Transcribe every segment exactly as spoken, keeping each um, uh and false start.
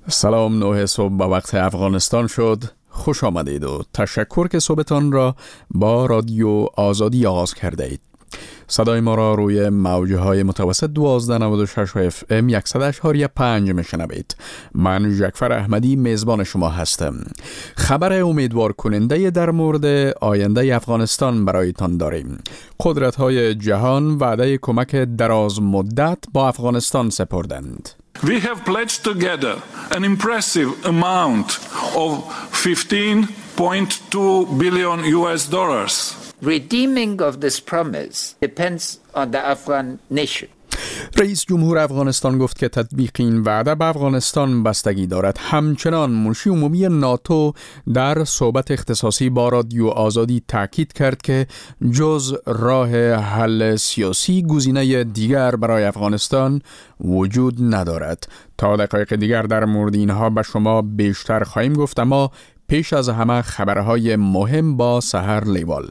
سلام، نه صبح با وقت افغانستان شد. خوش آمدید و تشکر که صبحتان را با رادیو آزادی آغاز کرده اید. صدای ما را روی موجه های متوسط دوازده نود و شش اف ام صد و اشاری پنج میشنوید. من جعفر احمدی میزبان شما هستم. خبر امیدوار کننده در مورد آینده افغانستان برایتان داریم. قدرت های جهان وعده کمک دراز مدت با افغانستان سپردند. We have pledged together an impressive amount of fifteen point two billion U S dollars. Redeeming of this promise depends on the Afghan nation. رئیس جمهور افغانستان گفت که تطبیق این وعده به افغانستان بستگی دارد. همچنان منشی عمومی ناتو در صحبت اختصاصی با رادیو آزادی تاکید کرد که جز راه حل سیاسی گزینه دیگر برای افغانستان وجود ندارد. تا دقایق دیگر در مورد اینها به شما بیشتر خواهیم گفت، اما پیش از همه خبرهای مهم با سحر لیوال.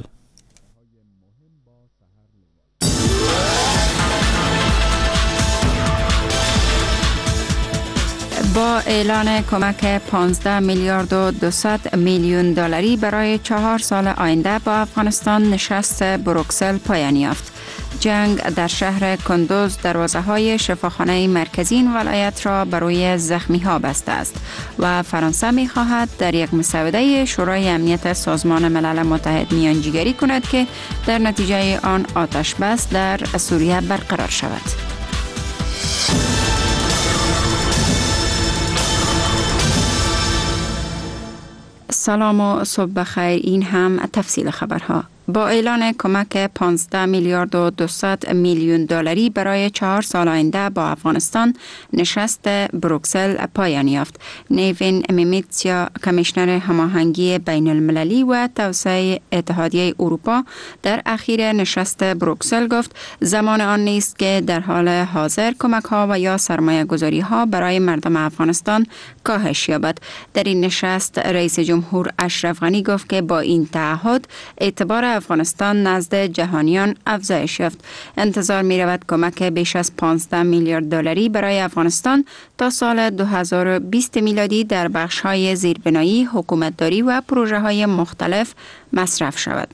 با اعلان کمک پانزده میلیارد و دویست میلیون دلاری برای چهار سال آینده با افغانستان نشست بروکسل پایان یافت. جنگ در شهر کندوز دروازه های شفاخانه مرکزی این ولایت را بروی زخمی ها بسته است و فرانسه می خواهد در یک مسوده شورای امنیت سازمان ملل متحد میانجیگری کند که در نتیجه آن آتش بس در سوریه برقرار شود. سلام و صبح بخیر. این هم تفصیل خبرها. با اعلان کمک پانزده میلیارد و دویست میلیون دلاری برای چهار سال آینده با افغانستان نشست بروکسل پایان یافت. نیوین میمیتسیا، کمیشنر هماهنگی بین المللی و توسعه اتحادیه اروپا، در اخیر نشست بروکسل گفت زمان آن نیست که در حال حاضر کمک ها و یا سرمایه گذاری ها برای مردم افغانستان کاهش یابد. در این نشست رئیس جمهور اشرف غنی گفت که با این تعهد اعتبار افغانستان نزد جهانیان افزایش یافت. انتظار می رود کمک بیش از پانزده میلیارد دلاری برای افغانستان تا سال دو هزار و بیست میلادی در بخش های زیربنایی، حکومتداری و پروژه های مختلف مصرف شود.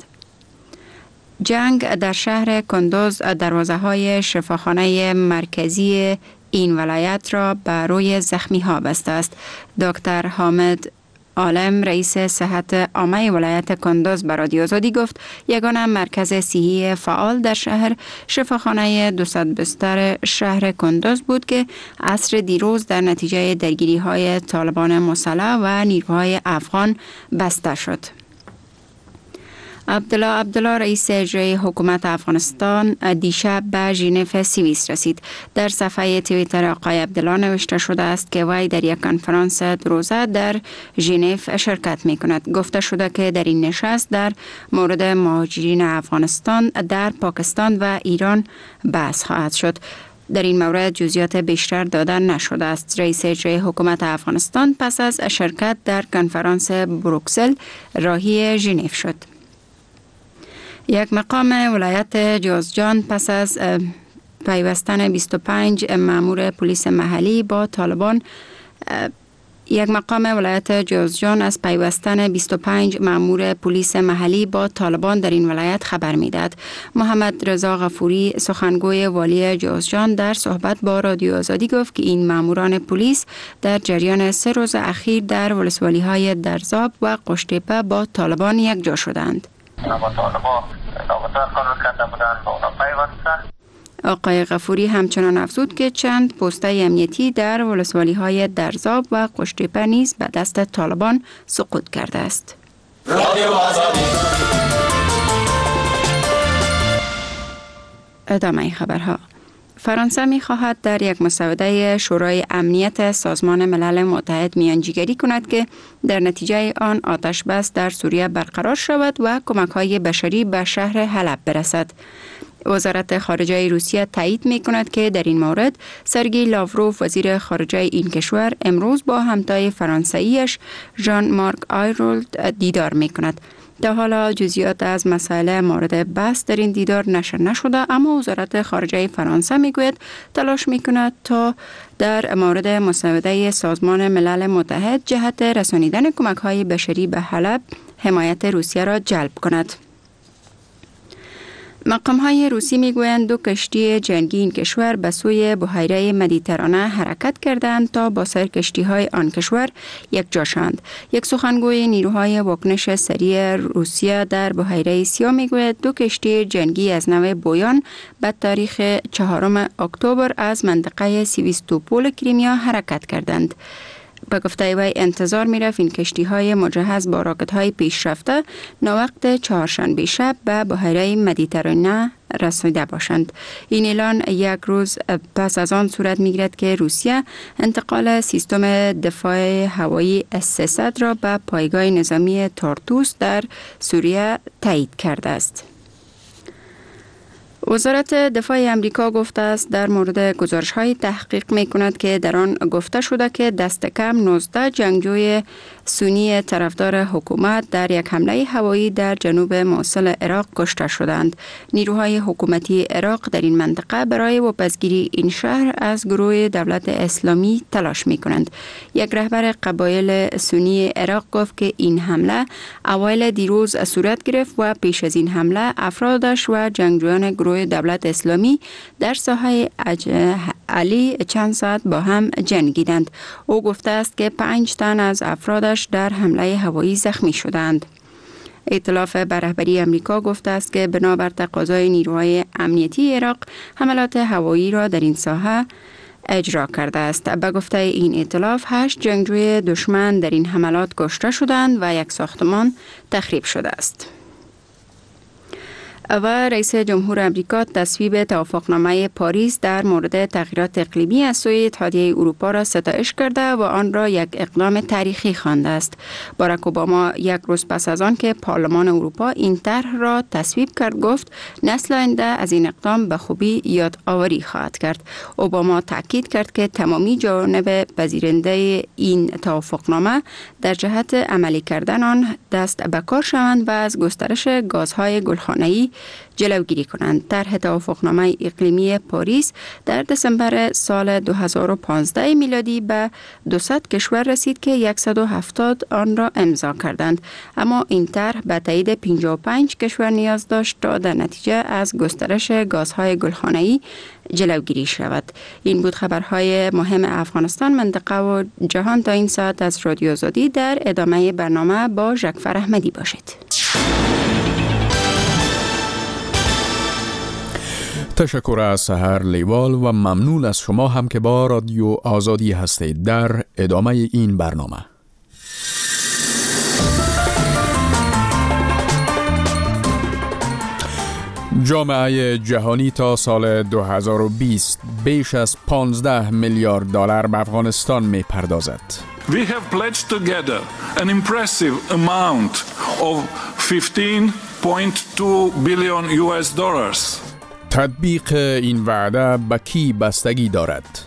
جنگ در شهر کندوز دروازه های شفاخانه مرکزی این ولایت را بر روی زخمی ها بسته است. دکتر حامد عالم، رئیس صحت عامه ولایت کندوز، به رادیو آزادی گفت یگانه مرکز صحی فعال در شهر شفاخانه دویست بستر شهر کندوز بود که عصر دیروز در نتیجه درگیری های طالبان مسلح و نیروهای افغان بسته شد. عبدالله عبدالله، رئیس اجرایی حکومت افغانستان، دیشب به ژنو سوئیس رسید. در صفحه توییتر آقای عبدالله نوشته شده است که وی در یک کنفرانس دو روزه در ژنو شرکت می کند. گفته شده که در این نشست در مورد مهاجرین افغانستان در پاکستان و ایران بحث خواهد شد. در این مورد جزئیات بیشتر داده نشده است. رئیس اجرایی حکومت افغانستان پس از شرکت در کنفرانس بروکسل راهی ژنو شد. یک مقام ولایت جوزجان پس از پیوستن بیست و پنج مأمور پلیس محلی با طالبان یک مقام ولایت جوزجان از پیوستن بیست و پنج مأمور پلیس محلی با طالبان در این ولایت خبر می‌دهد. محمد رضا غفوری، سخنگوی والی جوزجان، در صحبت با رادیو آزادی گفت که این مأموران پلیس در جریان سه روز اخیر در ولسوالی‌های درزاب و قشتیپه با طالبان یک جا شدند. آقای غفوری همچنان افزود که چند پست امنیتی در ولسوالی‌های درزاب و قشتیپه نیز به دست طالبان سقوط کرده است. ادامه خبرها. فرانسه می خواهد در یک مسوده شورای امنیت سازمان ملل متحد میانجیگری کند که در نتیجه آن آتش بس در سوریه برقرار شود و کمک‌های بشری به شهر حلب برسد. وزارت خارجه روسیه تایید می کند که در این مورد سرگئی لاوروف، وزیر خارجه این کشور، امروز با همتای فرانسویش ژان مارک آیرولد دیدار می کند. تا حالا جزئیات از مسائل مورد بحث در این دیدار نشر نشده، اما وزارت خارجه فرانسه میگوید تلاش میکند تا در مورد مسوده سازمان ملل متحد جهت رسانیدن کمک‌های بشری به حلب حمایت روسیه را جلب کند. مقام‌های روسی میگویند دو کشتی جنگی این کشور به سوی بحیره مدیترانه حرکت کردند تا با سایر کشتی‌های آن کشور یک جا شوند. یک سخنگوی نیروهای واکنش سریع روسیه در بحیره سیاه میگوید دو کشتی جنگی از نوع بویان به تاریخ چهارم اکتبر از منطقه سیویستوپول کریمیا حرکت کردند. به گفته وی انتظار می رفت این کشتی های مجهز با راکت های پیشرفته ناوقت چهارشنبه شب به بحیره مدیترانه رسیده باشند. این اعلان یک روز پس از آن صورت می گیرد که روسیه انتقال سیستم دفاع هوایی اس سیصد را به پایگاه نظامی تارتوس در سوریه تایید کرده است. وزارت دفاع امریکا گفته است در مورد گزارش‌های تحقیق می‌کند که در آن گفته شده که دست کم نوزده جنگجوی سنی طرفدار حکومت در یک حمله هوایی در جنوب موصل عراق کشته شدند. نیروهای حکومتی عراق در این منطقه برای واپسگیری این شهر از گروه دولت اسلامی تلاش می‌کنند. یک رهبر قبایل سنی عراق گفت که این حمله اوایل دیروز صورت گرفت و پیش از این حمله افرادش و جنگجویان گروه دولت اسلامی در ساحه علی چند ساعت با هم جنگیدند. او گفته است که پنج تن از افرادش در حمله هوایی زخمی شدند. ائتلاف بر رهبری امریکا گفته است که بنابر تقاضای نیروهای امنیتی عراق حملات هوایی را در این ساحه اجرا کرده است. به گفته این ائتلاف هشت جنگجوی دشمن در این حملات کشته شدند و یک ساختمان تخریب شده است. و رئیس جمهور امریکا تصویب توافقنامه پاریس در مورد تغییرات اقلیمی از سوی اتحادیه اروپا را ستایش کرده و آن را یک اقدام تاریخی خوانده است. باراک اوباما یک روز پس از آن که پارلمان اروپا این طرح را تصویب کرد گفت نسل آینده از این اقدام به خوبی یادآوری خواهد کرد. اوباما تاکید کرد که تمامی جوانب پذیرنده این توافقنامه در جهت عملی کردن آن دست به کار شوند و از گسترش گازهای گلخانه‌ای جلوگیری کنند. طرح توافقنامه اقلیمی پاریس در دسامبر سال دو هزار و پانزده میلادی به دویست کشور رسید که صد و هفتاد آن را امضا کردند، اما این طرح به تایید پنجاه و پنج کشور نیاز داشت تا در نتیجه از گسترش گازهای گلخانه‌ای جلوگیری شود. این بود خبرهای مهم افغانستان، منطقه و جهان تا این ساعت از رادیو آزادی. در ادامه برنامه با ژکفر احمدی باشید. تشکر از سحر لیوال و ممنون از شما هم که با رادیو آزادی هستید. در ادامه این برنامه جامعه جهانی تا سال دو هزار و بیست بیش از پانزده میلیارد دلار به افغانستان می پردازد. We have pledged together an impressive amount of fifteen point two billion U S dollars. تطبیق این وعده به کی بستگی دارد؟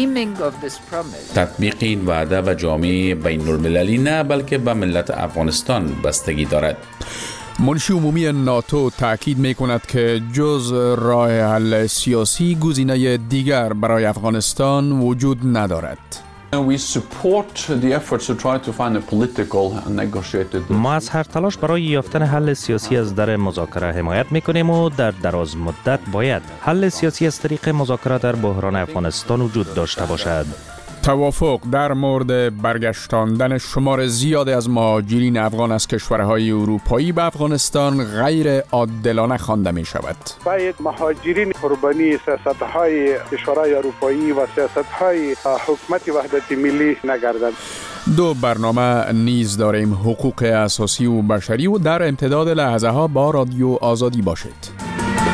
تطبیق این وعده به جامعه بین المللی نه بلکه به ملت افغانستان بستگی دارد. منشی عمومی ناتو تاکید می کند که جز راه حل سیاسی گزینه دیگر برای افغانستان وجود ندارد. We support the efforts to try to find a political and negotiated. ما از هر تلاش برای یافتن حل سیاسی از در مذاکره حمایت میکنیم و در دراز مدت باید حل سیاسی از طریق مذاکره در بحران افغانستان وجود داشته باشد. توافق در مورد برگشتاندن شمار زیادی از مهاجرین افغان از کشورهای اروپایی به افغانستان غیر عادلانه خوانده می شود. باید مهاجرین قربانی سیاست‌های کشورهای اروپایی و سیاست‌های حکومت وحدت ملی نگردند. دو برنامه نیز داریم، حقوق اساسی و بشری، و در امتداد لحظه ها با رادیو آزادی باشید.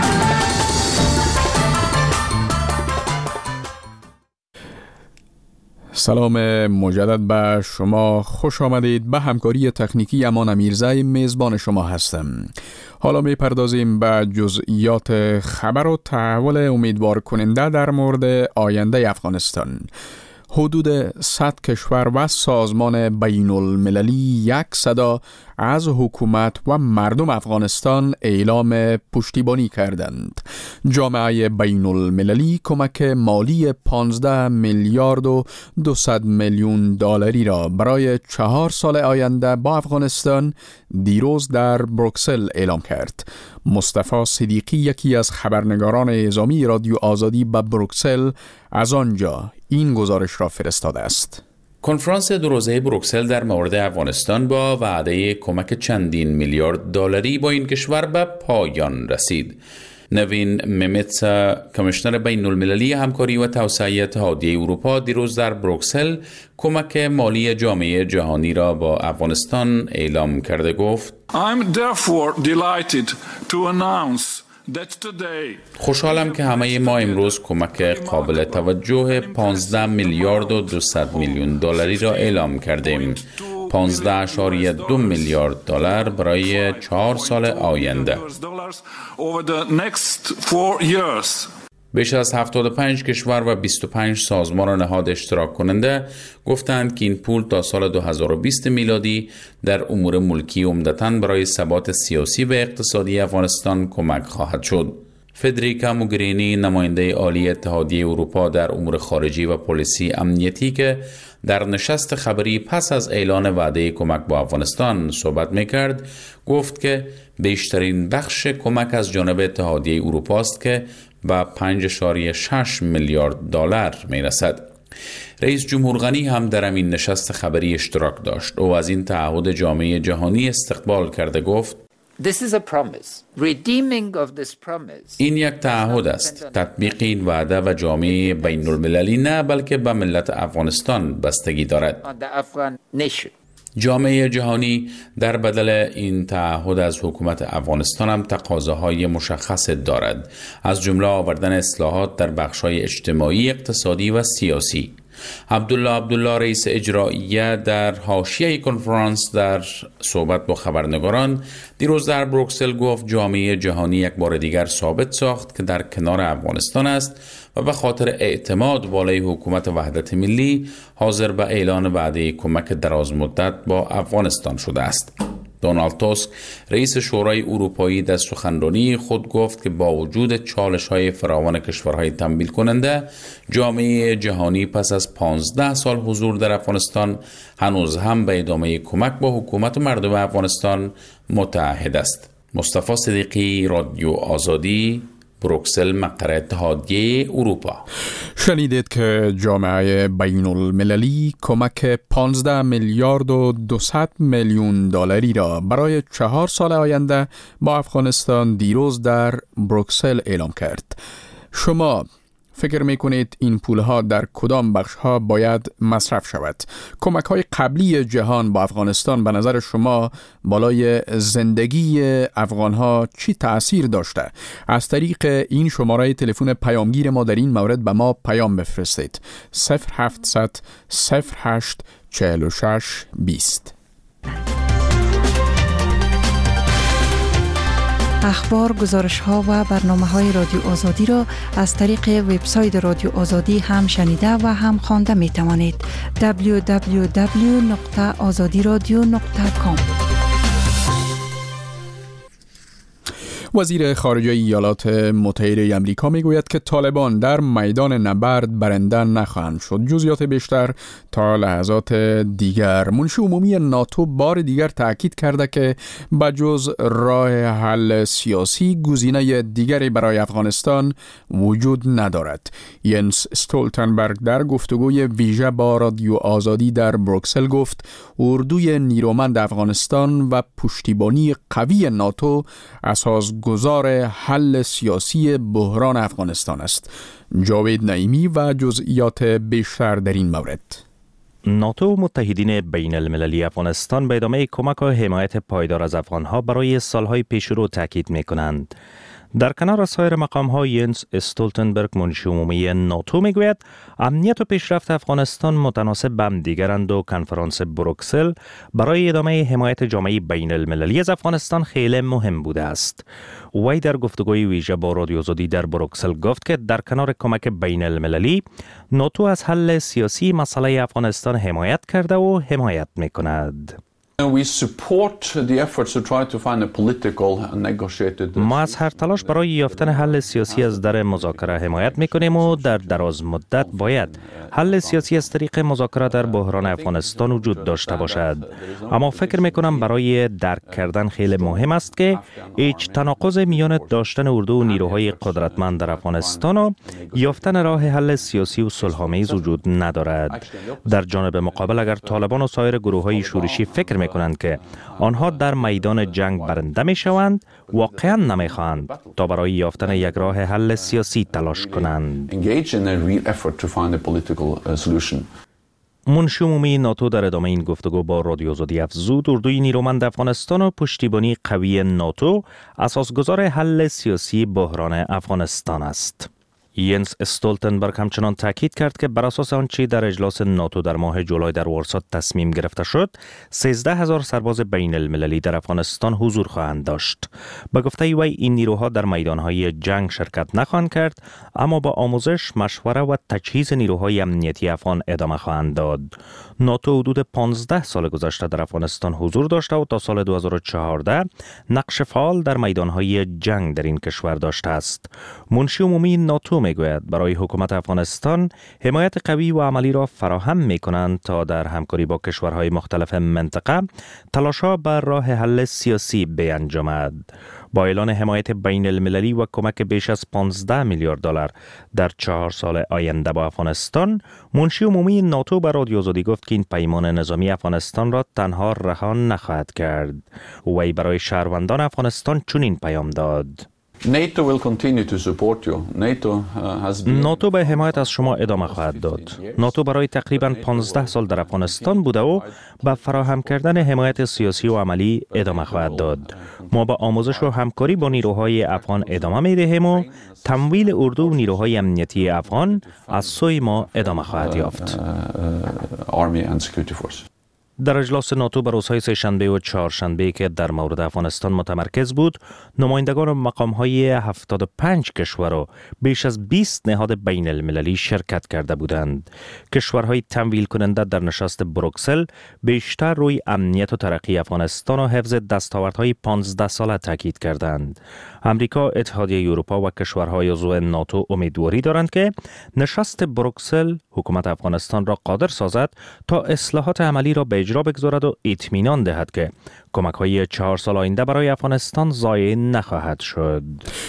سلام مجدد به شما، خوش آمدید. به همکاری تکنیکی امان امیرزای میزبان شما هستم. حالا می پردازیم به جزئیات خبر و تحول امیدوار کننده در مورد آینده افغانستان. حدود صد کشور و سازمان بین المللی یک صدا از حکومت و مردم افغانستان اعلام پشتیبانی کردند. جامعه بین المللی کمک مالی پانزده میلیارد و دویست میلیون دلاری را برای چهار سال آینده با افغانستان دیروز در بروکسل اعلام کرد. مصطفی صدیقی، یکی از خبرنگاران اعزامی رادیو آزادی به بروکسل، از آنجا این گزارش را فرستاده است. کنفرانس دو روزه بروکسل در مورد افغانستان با وعده کمک چندین میلیارد دلاری با این کشور به پایان رسید. نوین میمیتسا، کمیشنر بین المللی همکاری و توسعه اتحادیه اروپا، دیروز در بروکسل کمک مالی جامعه جهانی را با افغانستان اعلام کرده گفت: I'm therefore delighted to announce خوشحالم که همه ما امروز کمک قابل توجه پانزده میلیارد و دویست میلیون دلاری را اعلام کردیم. پانزده اشاریه دو میلیارد دلار برای چهار سال آینده. بیش از هفتاد و پنج کشور و بیست و پنج سازمان و نهاد اشتراک کننده گفتند که این پول تا سال دو هزار و بیست میلادی در امور ملکی عمدتاً برای ثبات سیاسی و اقتصادی افغانستان کمک خواهد شد. فدریکا موگرینی، نماینده عالی اتحادیه اروپا در امور خارجی و پلیسی امنیتی که در نشست خبری پس از اعلان وعده کمک با افغانستان صحبت می‌کرد، گفت که بیشترین بخش کمک از جانب اتحادیه اروپا است که با پنج اشاریه شش میلیارد دلار میرسد. رئیس جمهور غنی هم در این نشست خبری اشتراک داشت. او از این تعهد جامعه جهانی استقبال کرده گفت: This is a promise. Redeeming of this promise. این یک تعهد است. تطبیق این وعده و جامعه بین المللی نه، بلکه به ملت افغانستان بستگی دارد. On the Afghan nation. جامعه جهانی در بدل این تعهد از حکومت افغانستان هم تقاضاهای مشخص دارد، از جمله آوردن اصلاحات در بخش‌های اجتماعی، اقتصادی و سیاسی. عبدالله عبدالله، رئیس اجراییه، در حاشیه کنفرانس در صحبت با خبرنگاران دیروز در بروکسل گفت جامعه جهانی یک بار دیگر ثابت ساخت که در کنار افغانستان است و به خاطر اعتماد بالای حکومت وحدت ملی حاضر به اعلان وعده کمک دراز مدت با افغانستان شده است. دونالد توسک، رئیس شورای اروپایی، در سخنرانی خود گفت که با وجود چالش‌های فراوان کشورهای تمویل کننده، جامعه جهانی پس از پانزده سال حضور در افغانستان هنوز هم به ادامه کمک با حکومت و مردم افغانستان متعهد است. مصطفی صدیقی، رادیو آزادی، بروکسل، مقر اتحادیه اروپا. شنیدید که جامعه بین المللی کمک پانزده میلیارد و دویست میلیون دلاری را برای چهار سال آینده با افغانستان دیروز در بروکسل اعلام کرد. شما فکر میکنید این پولها در کدام بخشها باید مصرف شود؟ کمک های قبلی جهان با افغانستان به نظر شما بالای زندگی افغانها چی تأثیر داشته؟ از طریق این شماره تلفن پیامگیر ما در این مورد به ما پیام بفرستید. صفر هفتصد صفر هشت چهل و شش بیست. اخبار، گزارش‌ها و برنامه‌های رادیو آزادی را از طریق وبسایت رادیو آزادی هم شنیده و هم خوانده می‌توانید. دبلیو دبلیو دبلیو نقطه آزادی رادیو نقطه کام. وزیر خارجه ایالات متحده آمریکا میگوید که طالبان در میدان نبرد برنده نخواهند شد. جزئیات بیشتر تا لحظات دیگر. منشی عمومی ناتو بار دیگر تاکید کرده که بجز راه حل سیاسی گزینه دیگری برای افغانستان وجود ندارد. ینس استولتنبرگ در گفتگوی ویژه با رادیو آزادی در بروکسل گفت اردوی نیرومند افغانستان و پشتیبانی قوی ناتو اساس گذار حل سیاسی بحران افغانستان است. جاوید نعیمی و جزئیات بیشتر در این مورد. ناتو و متحدین بین المللی افغانستان به ادامه کمک و حمایت پایدار از افغانها برای سالهای پیش رو تاکید می کنند. در کنار سایر مقام‌ها ینس استولتنبرگ منشی عمومی ناتو میگوید امنیت و پیشرفت افغانستان متناسب با همدیگرند و کنفرانس بروکسل برای ادامه حمایت جامعه بین المللی از افغانستان خیلی مهم بوده است. وی در گفتگوی ویژه با رادیو آزادی در بروکسل گفت که در کنار کمک بین المللی ناتو از حل سیاسی مسئله افغانستان حمایت کرده و حمایت میکند. We support the efforts to try to find a political and negotiated. ما از هر تلاش برای یافتن حل سیاسی از در مذاکره حمایت میکنیم و در دراز مدت باید حل سیاسی از طریق مذاکره در بحران افغانستان وجود داشته باشد. اما فکر میکنم برای درک کردن خیلی مهم است که هیچ تناقض میان داشتن اردو و نیروهای قدرتمند در افغانستان و یافتن راه حل سیاسی و صلح‌آمیز وجود ندارد. در جانب مقابل اگر طالبان و سایر گروه‌های شورشی فکر کنند که آنها در میدان جنگ برنده می شوند، واقعا نمی خواهند تا برای یافتن یک راه حل سیاسی تلاش کنند. منشی عمومی ناتو در ادامه این گفتگو با رادیو آزادی افزود اردوی نیرومند افغانستان و پشتیبانی قوی ناتو اساسگذار حل سیاسی بحران افغانستان است. ینس استولتنبرگ همچنان تاکید کرد که بر اساس آنچه در اجلاس ناتو در ماه جولای در وارسا تصمیم گرفته شد، سیزده هزار سرباز بین المللی در افغانستان حضور خواهند داشت. به گفته وی این نیروها در میدانهای جنگ شرکت نخواهند کرد، اما با آموزش، مشوره و تجهیز نیروهای امنیتی افغان ادامه خواهند داد. ناتو حدود پانزده سال گذشته در افغانستان حضور داشته و تا سال دو هزار و چهارده نقش فعال در میدانهای جنگ در این کشور داشته است. منشی عمومی ناتو میگوید برای حکومت افغانستان حمایت قوی و عملی را فراهم میکنند تا در همکاری با کشورهای مختلف منطقه تلاش‌ها بر راه حل سیاسی بیانجامد. با اعلان حمایت بین المللی و کمک بیش از پانزده میلیارد دلار در چهار سال آینده با افغانستان، منشی عمومی ناتو به رادیو آزادی گفت که این پیمان نظامی افغانستان را تنها رها نخواهد کرد. وی برای شهروندان افغانستان چنین پیام داد: NATO will continue to support you. NATO has been... ناتو به حمایت از شما ادامه خواهد داد. ناتو برای تقریباً پانزده سال در افغانستان بوده و به فراهم کردن حمایت سیاسی و عملی ادامه خواهد داد. ما با آموزش و همکاری با نیروهای افغان ادامه می دهیم و تمویل اردو و نیروهای امنیتی افغان از سوی ما ادامه خواهد یافت. در اجلاس ناتو بر روزهای سه‌شنبه و چهارشنبه که در مورد افغانستان متمرکز بود، نمایندگان مقام‌های هفتاد و پنج کشور و بیش از بیست نهاد بین المللی شرکت کرده بودند. کشورهای تمویل کننده در نشست بروکسل بیشتر روی امنیت و ترقی افغانستان و حفظ دستاوردهای پانزده ساله تاکید کردند. امریکا، اتحادیه اروپا و کشورهای عضو ناتو امیدواری دارند که نشست بروکسل حکومت افغانستان را قادر سازد تا اصلاحات عملی را به اجرا بگذارد و اطمینان دهد که کمک‌های چهار سال آینده برای افغانستان ضایع نخواهد شد.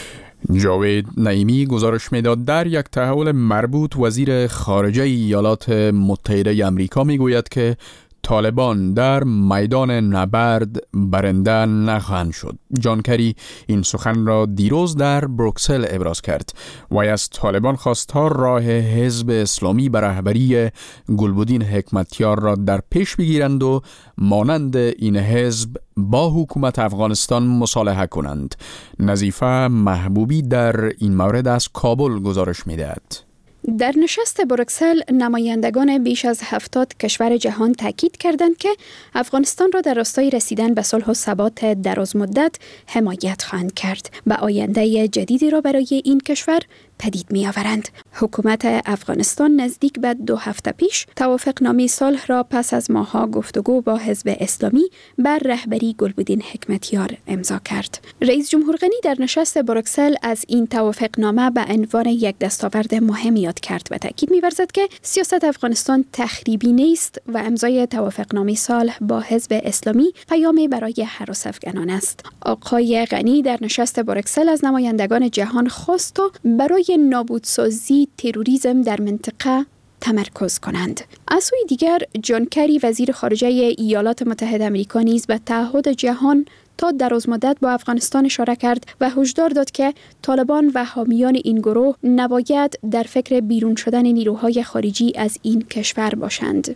جاوید نعیمی گزارش میداد. در یک تحول مربوط وزیر خارجه ایالات متحده آمریکا میگوید که طالبان در میدان نبرد برنده نخواهند شد. جان کری این سخن را دیروز در بروکسل ابراز کرد. وی از طالبان خواست تا راه حزب اسلامی به رهبری گلبدین حکمتیار را در پیش بگیرند و مانند این حزب با حکومت افغانستان مصالحه کنند. نظیفه محبوبی در این مورد از کابل گزارش می‌دهد. در نشست بروکسل نمایندگان بیش از هفتاد کشور جهان تاکید کردند که افغانستان را در راستای رسیدن به صلح و ثبات درازمدت حمایت خواهند کرد و آینده جدیدی را برای این کشور پدید می آورند. حکومت افغانستان نزدیک به دو هفته پیش توافقنامه صلح را پس از ماه‌ها گفتگو با حزب اسلامی بر رهبری گلبدین حکمتیار امضا کرد. رئیس جمهور غنی در نشست بروکسل از این توافقنامه به عنوان یک دستاورد مهم یاد کرد و تاکید می‌ورزد که سیاست افغانستان تخریبی نیست و امضای توافقنامه صلح با حزب اسلامی پیامی برای هراس افغانان است. آقای غنی در نشست بروکسل از نمایندگان جهان خواست تا برای نابودسازی تروریسم در منطقه تمرکز کنند. از سوی دیگر جان کری وزیر خارجه ایالات متحده آمریکا نیز به تعهد جهان تا درازمدت با افغانستان اشاره کرد و هشدار داد که طالبان و حامیان این گروه نباید در فکر بیرون شدن نیروهای خارجی از این کشور باشند.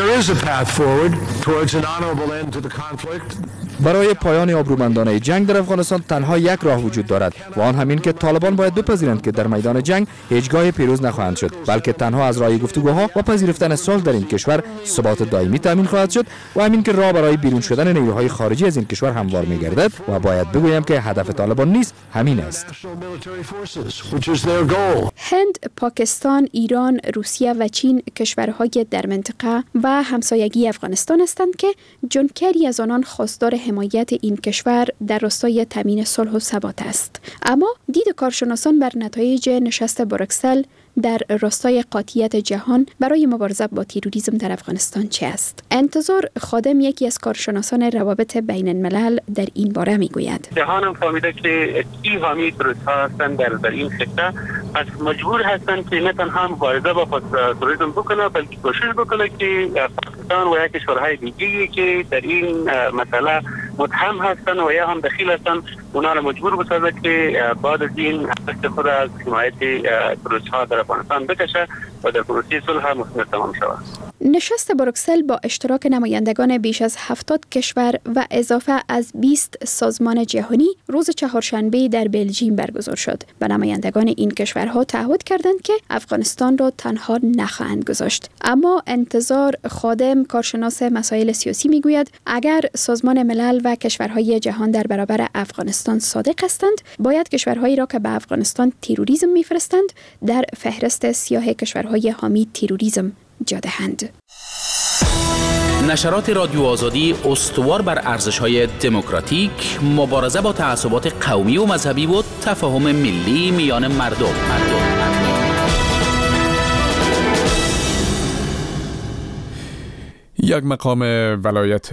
برای پایان آبرومندانه جنگ در افغانستان تنها یک راه وجود دارد و آن همین که طالبان باید بپذیرند که در میدان جنگ هیچگاه پیروز نخواهند شد، بلکه تنها از راه گفتگوها و پذیرفتن صلح در این کشور ثبات دائمی تامین خواهد شد و همین که راه برای بیرون شدن نیروهای خارجی از این کشور هموار می‌گردد و باید بگویم که هدف طالبان نیست، همین است. هند، پاکستان، ایران، روسیه و چین کشورهای در منطقه و همسایگی افغانستان هستند که جان کری از آنان خواستار حمایت این کشور در راستای تامین صلح و ثبات است. اما دید کارشناسان بر نتایج نشست بروکسل در راستای قاطعیت جهان برای مبارزه با تروریسم در افغانستان چه است؟ انتظار خادم یکی از کارشناسان روابط بین الملل در این باره میگوید. جهان هم فهمیده که کی حامی تروریست ها هستند در, در این خطه، پس مجبور هستند که نه تنها مبارزه با تروریسم بکنه بلکه کوشش بکنه که پاکستان و یا کشورهای دیگه‌ای که در این مسئله متهم هستند و یا هم دخیل هستند اونا را مجبور بسازه که بعد از این دست خود از حمایت تروریست ها در افغانستان بکشه و در پروسه صلح مثمر تمام شود. نشست بروکسل با اشتراک نمایندگان بیش از هفتاد کشور و اضافه از بیست سازمان جهانی روز چهارشنبه در بلژیم برگزار شد و نمایندگان این کشورها تعهد کردند که افغانستان را تنها نخواهند گذاشت. اما انتظار خادم کارشناس مسائل سیاسی میگوید اگر سازمان ملل و کشورهای جهان در برابر افغانستان صادق هستند، باید کشورهایی را که به افغانستان تروریسم میفرستند در فهرست سیاه کشورهای حامی تروریسم جا دهند. نشرات رادیو آزادی استوار بر ارزش‌های دموکراتیک، مبارزه با تعصبات قومی و مذهبی و تفاهم ملی میان مردم. مردم. یک مقام ولایت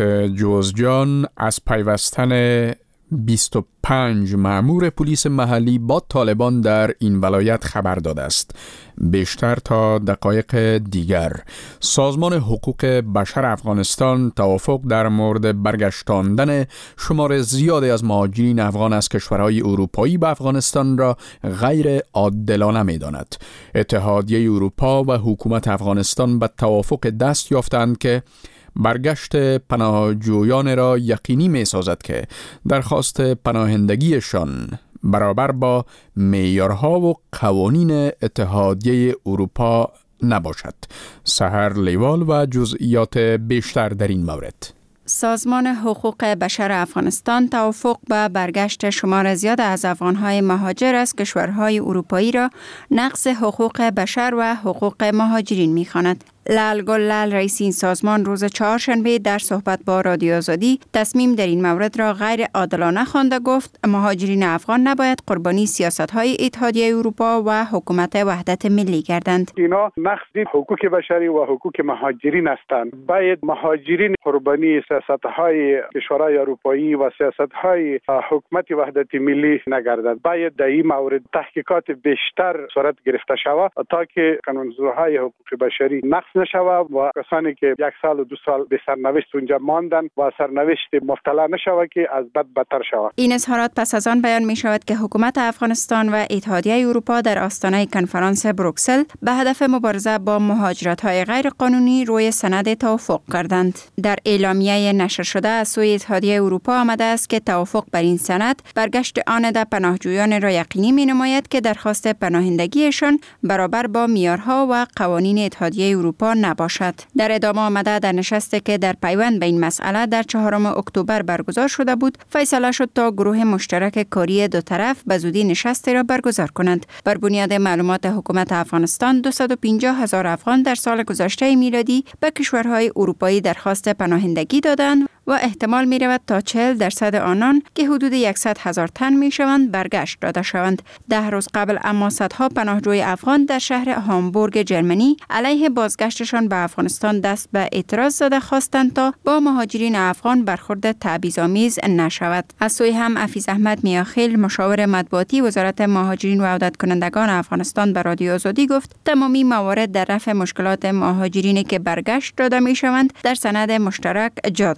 جوزجان از پیوستن بیست و پنج مأمور پلیس محلی با طالبان در این ولایت خبر داده است. بیشتر تا دقایق دیگر سازمان حقوق بشر افغانستان توافق در مورد برگشتاندن شمار زیادی از مهاجرین افغان از کشورهای اروپایی به افغانستان را غیر عادلانه می‌داند. اتحادیه اروپا و حکومت افغانستان به توافق دست یافتند که برگشت پناهجویان را یقینی می سازد که درخواست پناهندگیشان برابر با معیارها و قوانین اتحادیه اروپا نباشد. سحر لیوال و جزئیات بیشتر در این مورد. سازمان حقوق بشر افغانستان توافق به برگشت شمار زیاد از افغانهای مهاجر از کشورهای اروپایی را نقض حقوق بشر و حقوق مهاجرین می‌خواند. لال گلال رئیس این سازمان روز چهارشنبه در صحبت با رادیو آزادی تصمیم در این مورد را غیر عادلانه خوانده. گفت مهاجرین افغان نباید قربانی سیاست‌های اتحادیه اروپا و حکومت وحدت ملی گردند. اینا نقض حقوق بشری و حقوق مهاجرین هستند. باید مهاجرین قربانی سیاست‌های کشورهای اروپایی و سیاست‌های حکومت وحدت ملی نگردند. باید در این مورد تحقیقات بیشتر صورت گرفته شود تا که قانون‌های حقوق بشری نقض نشود و کسانی که یک سال و دو سال به سرنوشت اونجا ماندن و سرنوشت مبتلا نشود که از بد بدتر شود. این اظهارات پس از آن بیان می شود که حکومت افغانستان و اتحادیه اروپا در آستانه کنفرانس بروکسل به هدف مبارزه با مهاجرت‌های غیر قانونی روی سند توافق کردند. در اعلامیه نشر شده از سوی اتحادیه اروپا آمده است که توافق بر این سند برگشت آنده پناهجویان را یقینی می نماید که درخواست پناهندگیشان برابر با معیارها و قوانین اتحادیه اروپا نباشد. در ادامه آمده در نشستی که در پیوند به این مسئله در چهارم اکتبر برگزار شده بود، فیصله شد تا گروه مشترک کاری دو طرف به زودی نشستی را برگزار کنند. بر بنیاد معلومات حکومت افغانستان دویست و پنجاه هزار افغان در سال گذشته میلادی به کشورهای اروپایی درخواست پناهندگی دادند و احتمال می رود تا چهل درصد آنان که حدود صد هزار تن می شوند برگشت داده شوند. ده روز قبل اما صدها پناهجوی افغان در شهر هامبورگ جرمنی علیه بازگشتشان به افغانستان دست به اعتراض زده خواستند تا با مهاجرین افغان برخورد تبعیض‌آمیز نشود. از سوی هم عفیظ احمد میاخیل مشاور مطبوعاتی وزارت مهاجرین و عودت کنندگان افغانستان به رادیو آزادی گفت تمامی موارد در رفع مشکلات مهاجرینی که برگشت داده می شوند در سند مشترک جا داده شده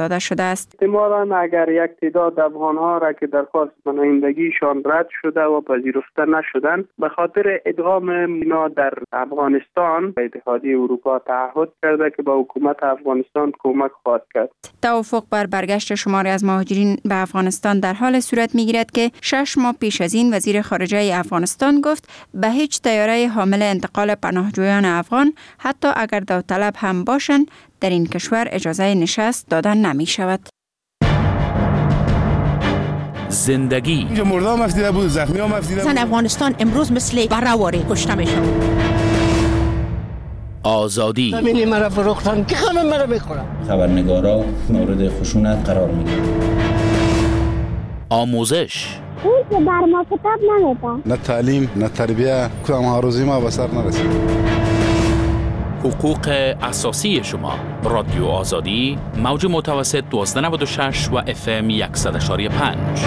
است. احتمالاً اگر یک تعداد افغان‌ها را که درخواست پناهندگیشان رد شده و پذیرفته نشدند به خاطر ادغام اینا در افغانستان، اتحادیه اروپا تعهد کرده که با حکومت افغانستان کمک خواهد کرد. توافق بر برگشت شماری از مهاجرین به افغانستان در حال صورت می‌گیرد که شش ماه پیش از این وزیر خارجه افغانستان گفت به هیچ طیاره حامل انتقال پناهجویان افغان حتی اگر داوطلب هم باشند در این کشور اجازه نشست دادن نمی شود. زندگی اینجا مردم مفتیده بود، زخمی ها مفتیده بود. زن افغانستان امروز مثل برهواری کشته میشن. آزادی زمینی مرا فروختن که همه مرا میخورن. خبرنگارا مورد خشونت قرار میگیرن. آموزش اون که بر ما کتاب نمیدن. نه تعلیم نه تربیه، کدام هاروزی ما به سر نرسید. حقوق اساسی شما. رادیو آزادی، موج متوسط دوازده نود و شش و اف ام صد و یک و پنج.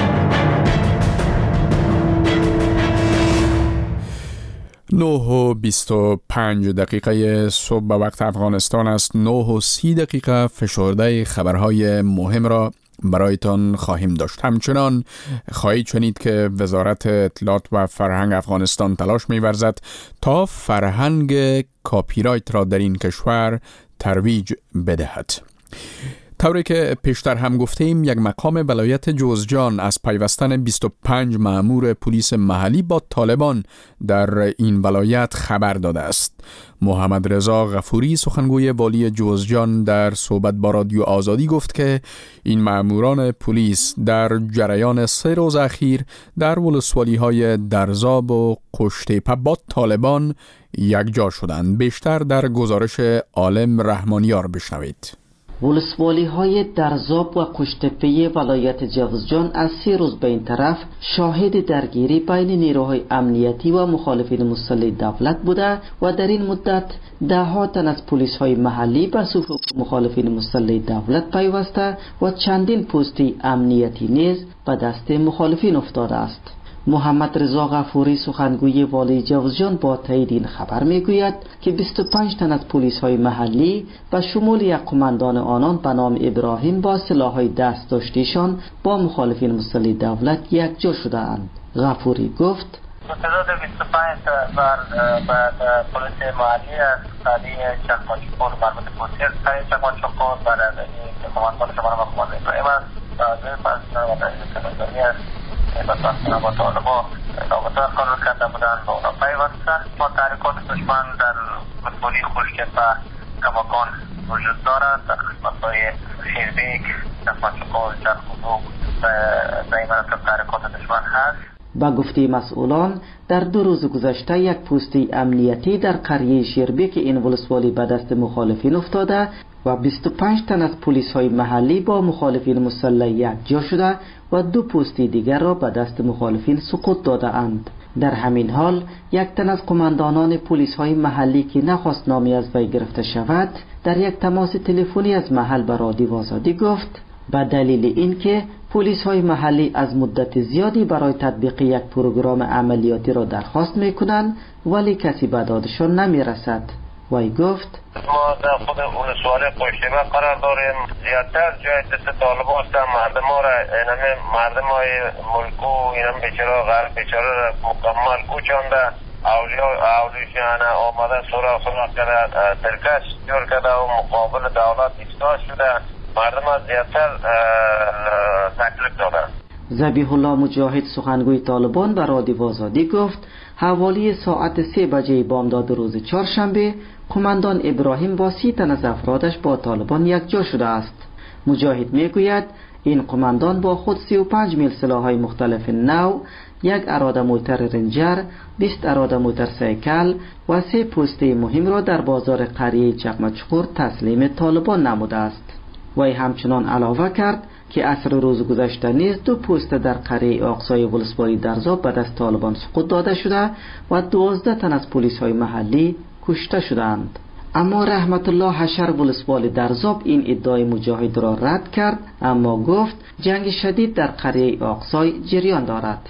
نه و بیست و پنج دقیقه صبح به وقت افغانستان است. نه و سی دقیقه فشرده خبرهای مهم را برایتان خواهیم داشت. همچنان خواهید شنید که وزارت اطلاعات و فرهنگ افغانستان تلاش می‌ورزد تا فرهنگ کاپی رایت را در این کشور ترویج بدهد. طوری که پیشتر هم گفتیم، یک مقام ولایت جوزجان از پیوستن بیست و پنج مأمور پلیس محلی با طالبان در این ولایت خبر داده است. محمد رضا غفوری سخنگوی والی جوزجان در صحبت با رادیو آزادی گفت که این مأموران پلیس در جریان سه روز اخیر در ولسوالی‌های درزاب و قشتیپه با طالبان یکجا شدند. بیشتر در گزارش عالم رحمانیار بشنوید. ولسوالی های درزاب و قشتپه ولایت جوزجان از سه روز به این طرف شاهد درگیری بین نیروهای امنیتی و مخالفین مسلح دولت بوده و در این مدت ده ها تن از پلیس های محلی به صفوف مخالفین مسلح دولت پیوسته و چندین پستی امنیتی نیز به دست مخالفین افتاده است. محمد رضا غفوری سخنگوی والی جوزجان با تایید این خبر میگوید که بیست و پنج تن از پلیس های محلی به شمول یک قماندان آنان به نام ابراهیم با سلاح های دست داشتیشان با مخالفین مسلح دولت یکجا شده اند. غفوری گفت تعداد بیست و پنج بر بعد پلیس محلی از قضیه چکمانچکور مربوط به پلیس چکمانچکور بعد از این قماندان شما را مخمانده ابراهیم است از پس نمایندگی است مثلا با طالبا رابطه قرار کرده بودن با اونا پیوستن. ما تحریکات دشمن در ولسوالی خوشکپه کماکان وجود دارد. در قسمت‌های شیربیک، چکمانچکور، چرخوزوق در این مناطق تحریکات دشمن هست. با گفته مسئولان در دو روز گذشته یک پستی امنیتی در قریه شیربیک این ولسوالی به دست مخالفین افتاده و بیست و پنج تن از پلیس های محلی با مخالفین مسلح یکجا شده و دو پستی دیگر را به دست مخالفین سقوط داده اند. در همین حال یک تن از قماندانان پلیس های محلی که نخواست نامی از وی گرفته شود در یک تماس تلفنی از محل به رادیو آزادی گفت به دلیل اینکه پلیس های محلی از مدت زیادی برای تطبیق یک پروگرام عملیاتی را درخواست میکنند ولی کسی به دادشان نمیرسد. وی گفت ما در خود ولسوالی قشتیپه قرار داریم. زیادتر جای دست طالب هستن. مردم ها را اینمه مردم های ملکو اینم بیچاره غرب بیچاره را مکمل کوچانده. اولیا اولیشانه آمده سراغ سراغ کرده ترکش جور کرده و مقابل دولت ایستاد شده. مردم ها زیادتر تکلیف دادن. ذبیح الله مجاهد سخنگوی طالبان به رادیو آزادی گفت حوالی ساعت سه بجه بامداد روز چهارشنبه قماندان ابراهیم با سی تن از افرادش با طالبان یکجا شده است. مجاهد میگوید این قماندان با خود سی و پنج میل سلاح‌های مختلف نو، یک اراده موتر رنجر، بیست اراده موتر سیکل و سه پسته مهم را در بازار قریه چکمانچکور تسلیم طالبان نموده است. وی همچنان علاوه کرد که عصر روز گذشته نیز دو پست در قریه اقصای ولسوالی درزاب به دست طالبان سقوط داده شده و دوازده تن از پلیس های محلی کشته شدند. اما رحمت الله حشر ولسوالی درزاب این ادعای مجاهد را رد کرد، اما گفت جنگ شدید در قریه اقصای جریان دارد.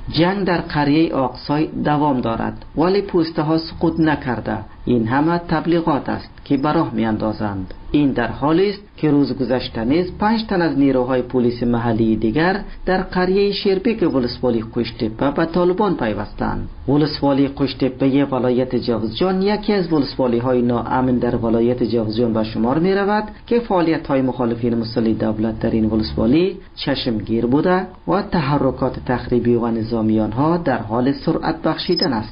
جنگ در قریه آقسای دوام دارد ولی پوسته ها سقوط نکرده. این همه تبلیغات است که به راه میاندازند. این در حالی است که روز گذشته نیز پنج تن از نیروهای پلیس محلی دیگر در قریه شیربیک ولسوالی قشتپه به طالبان پیوستند. ولسوالی قشتپه ولایت جوزجان یکی از ولسوالی های ناامن در ولایت جوزجان به شمار می رود که فعالیت های مخالفین مسلح دولت در این ولسوالی چشمگیر بوده و تحرکات تخریبی و نظامی آنها در حال سرعت بخشیدن است.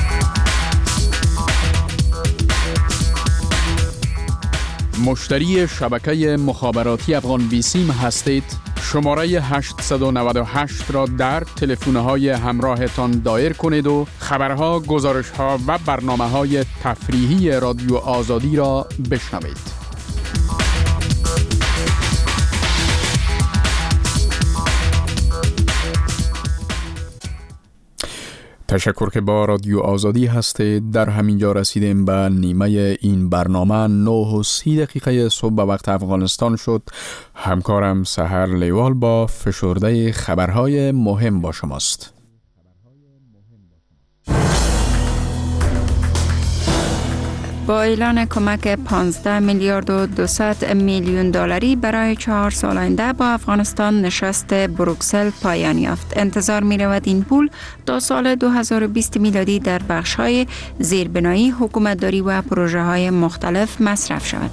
مشتری شبکه مخابراتی افغان بیسیم هستید؟ شماره هشت نه هشت را در تلفن‌های همراهتان دایر کنید و خبرها، گزارش‌ها و برنامه‌های تفریحی رادیو آزادی را بشنوید. تشکر که با رادیو آزادی هستید. در همینجا رسیدیم به نیمه این برنامه. نه و سی دقیقه صبح به وقت افغانستان شد. همکارم سحر لیوال با فشرده خبرهای مهم با شماست. با اعلان کمک پانزده میلیارد و دویست میلیون دلاری برای چهار سال آینده با افغانستان نشست بروکسل پایان یافت. انتظار می رود این پول تا سال دو هزار و بیست میلادی در بخش‌های زیربنایی، حکومتداری و پروژه‌های مختلف مصرف شود.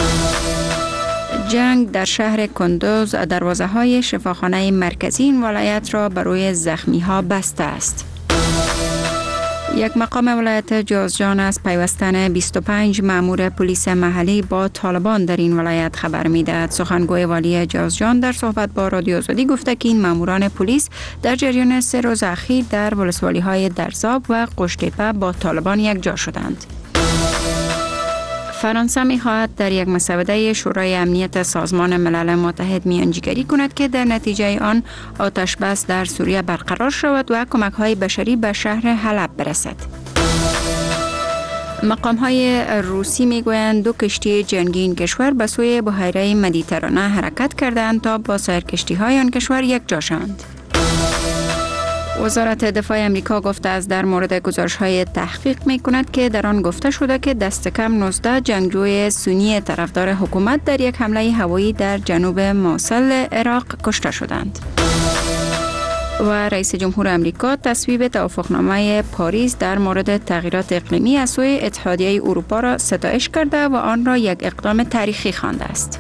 جنگ در شهر کندوز دروازه‌های شفاخانه مرکزی این ولایت را بر روی زخمی‌ها بسته است. یک مقام ولایت جوزجان از پیوستن بیست و پنج مأمور پلیس محلی با طالبان در این ولایت خبر می‌دهد. سخنگوی والی جوزجان در صحبت با رادیو آزادی گفته که این مأموران پلیس در جریان سه روز اخیر در ولسوالی‌های درزاب و قشتپه با طالبان یکجا شدند. فرانسه می‌خواهد در یک مسوده شورای امنیت سازمان ملل متحد میانجیگری کند که در نتیجه آن آتش بس در سوریه برقرار شود و کمک‌های بشری به شهر حلب برسد. مقام‌های روسی می‌گویند دو کشتی جنگی این کشور به سوی بحیره مدیترانه حرکت کردند تا با سرکشتی‌های آن کشور یکجا شوند. وزارت دفاع امریکا گفته است در مورد گزارش‌های تحقیق می‌کند که در آن گفته شده که دست کم نوزده جنگجوی سنی طرفدار حکومت در یک حمله هوایی در جنوب موصل عراق کشته شدند. و رئیس جمهور امریکا تصویب توافقنامه پاریس در مورد تغییرات اقلیمی از سوی اتحادیه اروپا را ستایش کرده و آن را یک اقدام تاریخی خوانده است.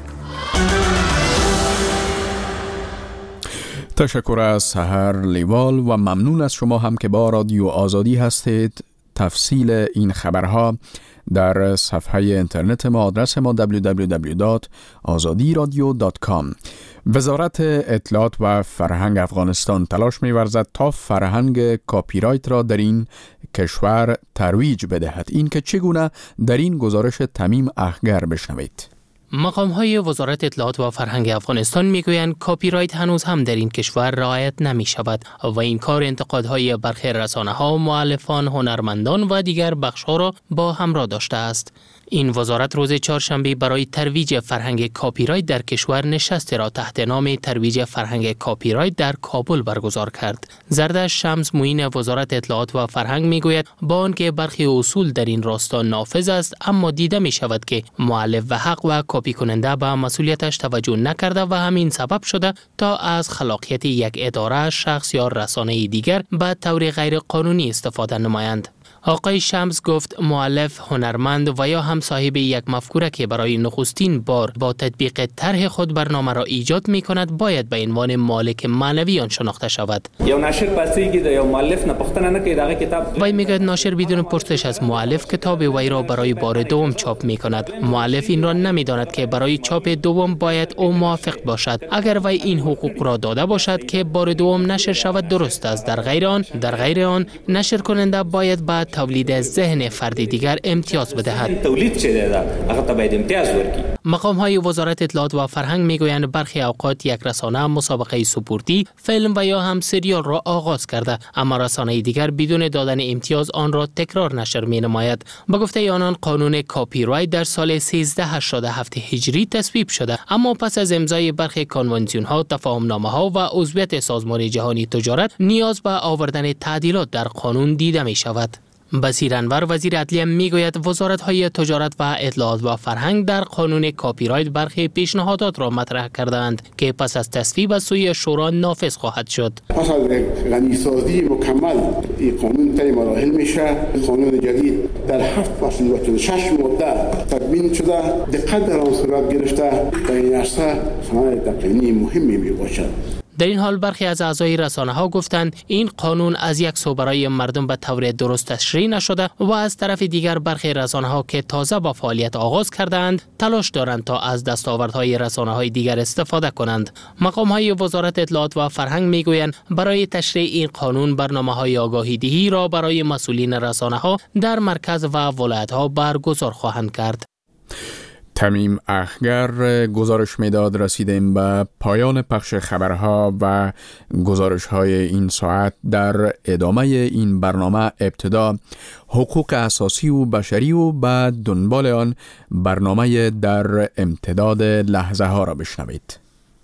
تشکر از سحر لیوال و ممنون از شما هم که با رادیو آزادی هستید. تفصیل این خبرها در صفحه اینترنت ما، آدرس ما دبلیو دبلیو دبلیو دات آزادی رادیو دات کام. وزارت اطلاعات و فرهنگ افغانستان تلاش می‌ورزد تا فرهنگ کاپی رایت را در این کشور ترویج بدهد. این که چگونه در این گزارش تمیم اخگر بشنوید. مقام‌های وزارت اطلاعات و فرهنگ افغانستان میگویند کاپی رایت هنوز هم در این کشور رعایت نمی شود و این کار انتقادهای برخی رسانه‌ها، مؤلفان، هنرمندان و دیگر بخش‌ها را با همراه داشته است. این وزارت روز چهارشنبه برای ترویج فرهنگ کاپی رایت در کشور نشستی را تحت نام ترویج فرهنگ کاپی رایت در کابل برگزار کرد. زردشت شمس معین وزارت اطلاعات و فرهنگ میگوید با آنکه برخی اصول در این راستا نافذ است، اما دیده می شود که مؤلف و حق و کاپی کننده به مسئولیتش توجه نکرده و همین سبب شده تا از خلاقیت یک اداره، شخص یا رسانه دیگر به طور غیر قانونی استفاده نمایند. آقای شمس گفت مؤلف، هنرمند و یا هم صاحب یک مفکوره که برای نخستین بار با تطبیق طرح خود برنامه را ایجاد می کند باید به عنوان مالک معنوی آن شناخته شود. یا ناشر پرسیږي د یو مؤلف نه پوښتنه نه کوي دا کتاب. وی میگوید ناشر بدون پرسش از مؤلف کتاب وی را برای بار دوم چاپ می کند. مؤلف این را نمیداند که برای چاپ دوم باید او موافق باشد. اگر وی این حقوق را داده باشد که بار دوم نشر شود درست است، در غیر آن در غیر آن نشر کننده باید بعد تولید ذهن فرد دیگر امتیاز بدهد. تولید شده ده هغه باید امتیاز ورکی. مقام های وزارت اطلاعات و فرهنگ میگویند برخی اوقات یک رسانه مسابقه سپورتی، فیلم و یا هم سریال را آغاز کرده، اما رسانه دیگر بدون دادن امتیاز آن را تکرار نشر می نماید. با گفته آنان قانون کاپی رایت در سال سیزده هشتاد و هفت هجری تصویب شده، اما پس از امضای برخی کنوانسیون ها، تفاهم نامه ها و عضویت سازمان جهانی تجارت نیاز به آوردن تعدیلات در قانون دیده می شود. بصیر انور وزیر عدلیه میگوید وزارت‌های تجارت و اطلاعات و فرهنگ در قانون کاپی رایت برخی پیشنهادات را مطرح کردند که پس از تصویب از سوی شورا نافذ خواهد شد. پس از غنیسازی مکمل این قانون طی مراحل میشه. قانون جدید در هفت فصل و شش ماده تدوین شده، دقت در آن صورت گرفته و این عرصه صنایع تقنینی مهمی می باشد. در این حال برخی از اعضای رسانه ها گفتند این قانون از یک سو برای مردم به طور درست تشریح نشده و از طرف دیگر برخی رسانه ها که تازه با فعالیت آغاز کردند تلاش دارند تا از دستاوردهای رسانه های دیگر استفاده کنند. مقام های وزارت اطلاعات و فرهنگ میگویند برای تشریح این قانون برنامه های آگاهی دهی را برای مسئولین رسانه ها در مرکز و ولایت ها برگزار خواهند کرد. تمیم اخگر گزارش میداد رسیدیم به پایان پخش خبرها و گزارش های این ساعت. در ادامه این برنامه ابتدا حقوق اساسی و بشری و بعد دنبال آن برنامه در امتداد لحظه ها را بشنوید.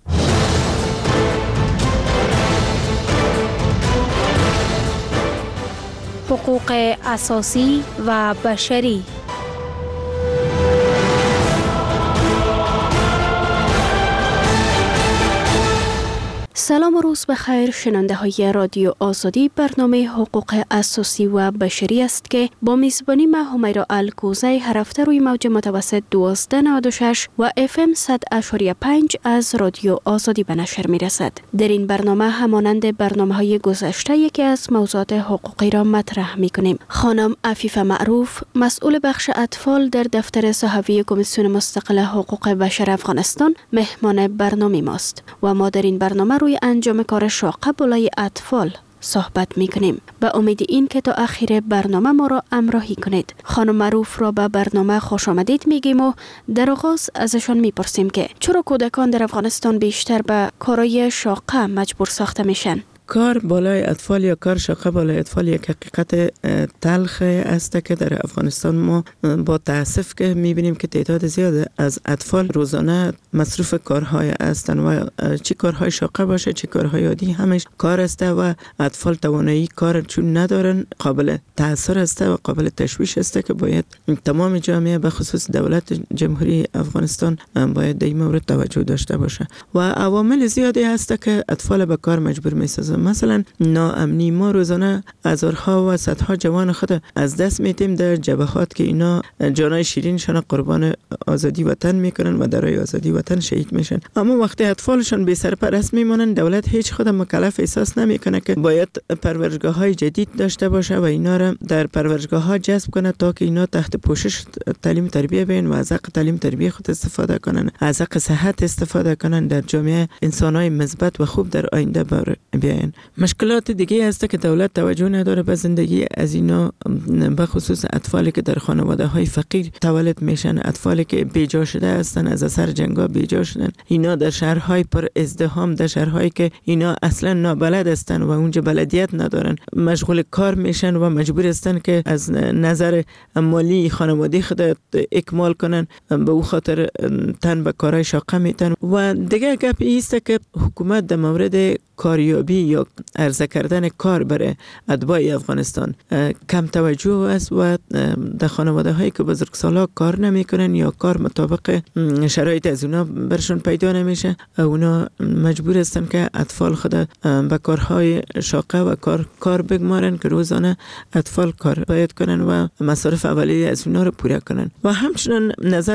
حقوق اساسی و بشری. سلام و روز بخیر شنونده های رادیو آزادی. برنامه حقوق اساسی و بشری است که با میزبانی من همیرا الکوزی هر هفته روی موج متوسط دوازده نود و شش و اف ام صد و پنج از رادیو آزادی به نشر می رسد. در این برنامه همانند برنامه های گذشته یکی از موضوعات حقوقی را مطرح می کنیم. خانم عفیفه معروف مسئول بخش اطفال در دفتر صحوی کمیسیون مستقل حقوق بشر افغانستان مهمان برنامه ماست و ما در این برنامه روی انجام کار شاقه بالای اطفال صحبت می کنیم. به امید این که تا آخر برنامه ما را همراهی کنید. خانم معروف را به برنامه خوش آمدید میگیم و در آغاز ازشان میپرسیم که چرا کودکان در افغانستان بیشتر به کارهای شاقه مجبور ساخته میشن؟ کار بالای اطفال یا کار شاقه بالای اطفال یک حقیقت تلخ است که در افغانستان ما با تاسف که میبینیم که تعداد زیاد از اطفال روزانه مصروف کارهای هستند و چه کارهای شاقه باشه چه کارهای عادی همش کار است و اطفال توانایی کار چون ندارن قابل تاثیر است و قابل تشویش است که باید تمام جامعه به خصوص دولت جمهوری افغانستان باید در این مورد توجه داشته باشه و عوامل زیادی هست که اطفال به کار مجبور میسازن. مثلا ناامنی، ما روزانه هزارها و صدها جوان خود از دست میدیم در جبهات که اینا جانای شیرینشان قربان آزادی وطن میکنن و درای آزادی وطن شهید میشن، اما وقتی اطفالشان بی سرپرست میمونن دولت هیچ خود مکلف احساس نمیکنه که باید پرورشگاه های جدید داشته باشه و اینا را در پرورشگاه ها جذب کنه تا که اینا تحت پوشش تعلیم تربیه بین و از حق تعلیم تربیه خود استفاده کنن، از حق صحت استفاده کنن، در جامعه انسانای مثبت و خوب در آینده بیاین. مشکلات دیگه هست که دولت توجه نداره به زندگی از اینا، به خصوص اطفالی که در خانواده های فقیر تولد میشن، اطفالی که بیجا شده هستن، از اثر جنگا بیجا شدن، اینا در شهرهای پر ازدحام، در شهرهایی که اینا اصلا نابلد هستن و اونجا بلدیت ندارن مشغول کار میشن و مجبور هستن که از نظر مالی خانواده خود اکمال کنن، به او خاطر تن به کارهای شاقه میتن. و دیگه گپ ایست که حکومت در مورد کاریابی یا عرضه کردن کار برای اتباع افغانستان کم توجه است و در خانواده هایی که بزرگسالا کار نمیکنن یا کار مطابق شرایط از اونا برشون پیدا نمیشه، اونا مجبور هستن که اطفال خود به کارهای شاقه و کار کار بگمارن که روزانه اطفال کار باید کنن و مصارف اولیه از اونا رو پوره کنن. و همچنین نظر به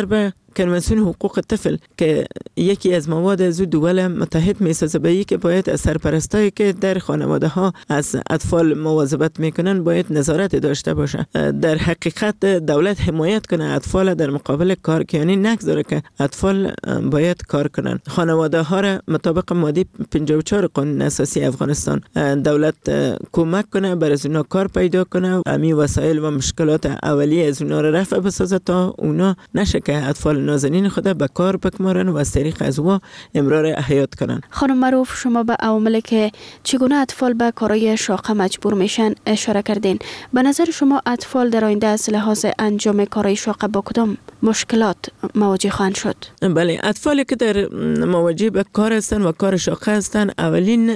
کنوانسیون حقوق طفل که یکی از مواد از دول متحد میسازه به که باید از سرپرستایی که در خانواده ها از اطفال مواظبت میکنن باید نظارت داشته باشه. در حقیقت دولت حمایت کنه اطفال در مقابل کار، که یعنی نگذاره که اطفال باید کار کنن. خانواده ها را مطابق ماده پنجاه و چهار قانون اساسی افغانستان دولت کمک کنه، برای از اونا کار پیدا کنه، امی وسایل و مشکلات اولیه از اونا را رفع بسازه تا اونا نشه که اطفال نازنین خود به کار بکمارن و از طریق از او امرار حیات کنن. خانم معروف، شما به عواملی که چگونه اطفال به کارهای شاقه مجبور میشن اشاره کردین. به نظر شما اطفال در آینده از لحاظ انجام کارهای شاقه با کدام مشکلات مواجه خواهند شد؟ بله، اطفالی که در مواجه به کار هستن و کار شاقه هستن، اولین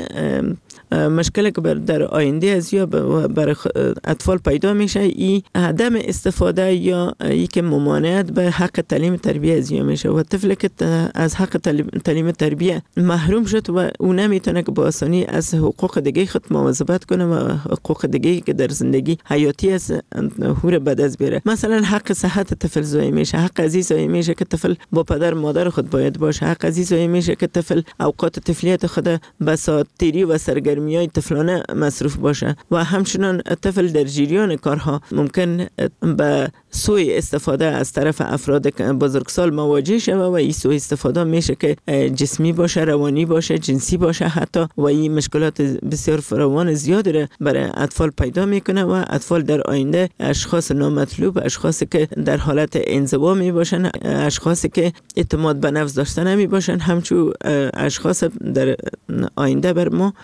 مشکلی که در آینده از یا برای اطفال پیدا میشه ای عدم استفاده یا ای که ممانعت به حق تعلیم تربیه از یا میشه و طفلی که از حق تعلیم تربیه محروم شد و او نمیتونه که با آسانی از حقوق دیگه خود مواظبت کنه و حقوق دیگه که در زندگی حیاتی از هور بد از بیاره. مثلا حق صحت طفل ضایع میشه، حق عزیز ضایع میشه که طفل با پدر مادر خود باید باشه، حق عزیز ضایع میشه که طفل اوقات طفولیت خود به ساعت‌تیری و سرگرمی‌های طفلانه مصروف باشه و همچنان طفل در جریان کارها ممکن به سوء استفاده از طرف افراد بزرگسال مواجه شود و این سوء استفاده میشه که جسمی باشه، روانی باشه، جنسی باشه حتی، و این مشکلات بسیار فراوان زیادی را برای اطفال پیدا میکنه و اطفال در آینده اشخاص نامطلوب، اشخاصی که در حالت انزوا می باشن، اشخاصی که اعتماد به نفس داشته نمی باشن، همچون اشخاص در آینده بر ما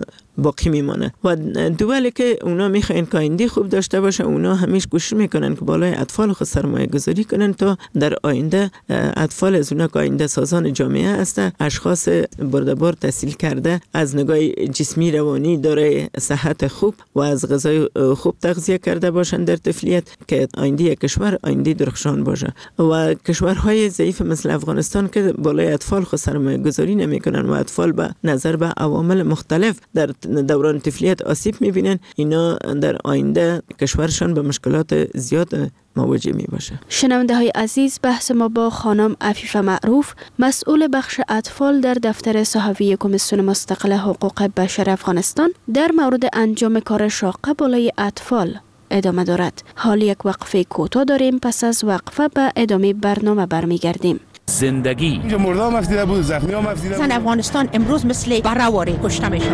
باقی میمانه. و دولی که اونا میخواین که آینده خوب داشته باشه، اونا همیشه کوشش میکنن که بالای اطفال خود سرمایه گذاری کنن تا در آینده اطفال از اونا که آینده سازان جامعه هستن، اشخاص بردبار تحصیل کرده، از نگاه جسمی روانی داره صحت خوب و از غذای خوب تغذیه کرده باشن در طفولیت، که آینده کشور آینده درخشان باشه. و کشورهای ضعیف مثل افغانستان که بالای اطفال خود سرمایه گذاری نمیکنن و اطفال به نظر به عوامل مختلف در دوران طفولیت آسیب میبینن، اینا در آینده کشورشان به مشکلات زیاد مواجه می باشه. شنونده های عزیز، بحث ما با خانم عفیفه معروف، مسئول بخش اطفال در دفتر صحوی کمیسیون مستقل حقوق بشر افغانستان، در مورد انجام کار شاقه بالای اطفال ادامه دارد. حال یک وقفه کوتاه داریم، پس از وقفه به ادامه برنامه برمیگردیم. زندگی مردم مفیده بود، زخمی ها مفیده بود. زن افغانستان امروز مثل برآوری کشته میشن.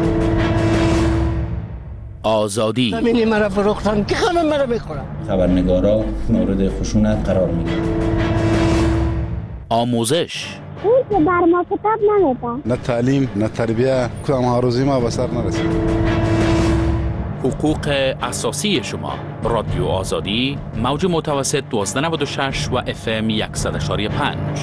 آزادی زمینی مرا فروختن که همه مرا میخورن. خبرنگارا مورد خشونت قرار میگیرن. آموزش این که بر ما کتاب نمیده. نه تعلیم نه تربیه، کدام ها روزی ما به سر نرسید. حقوق اساسی شما. رادیو آزادی، موج متوسط دوازده نود و شش و اف ام صد و پنج.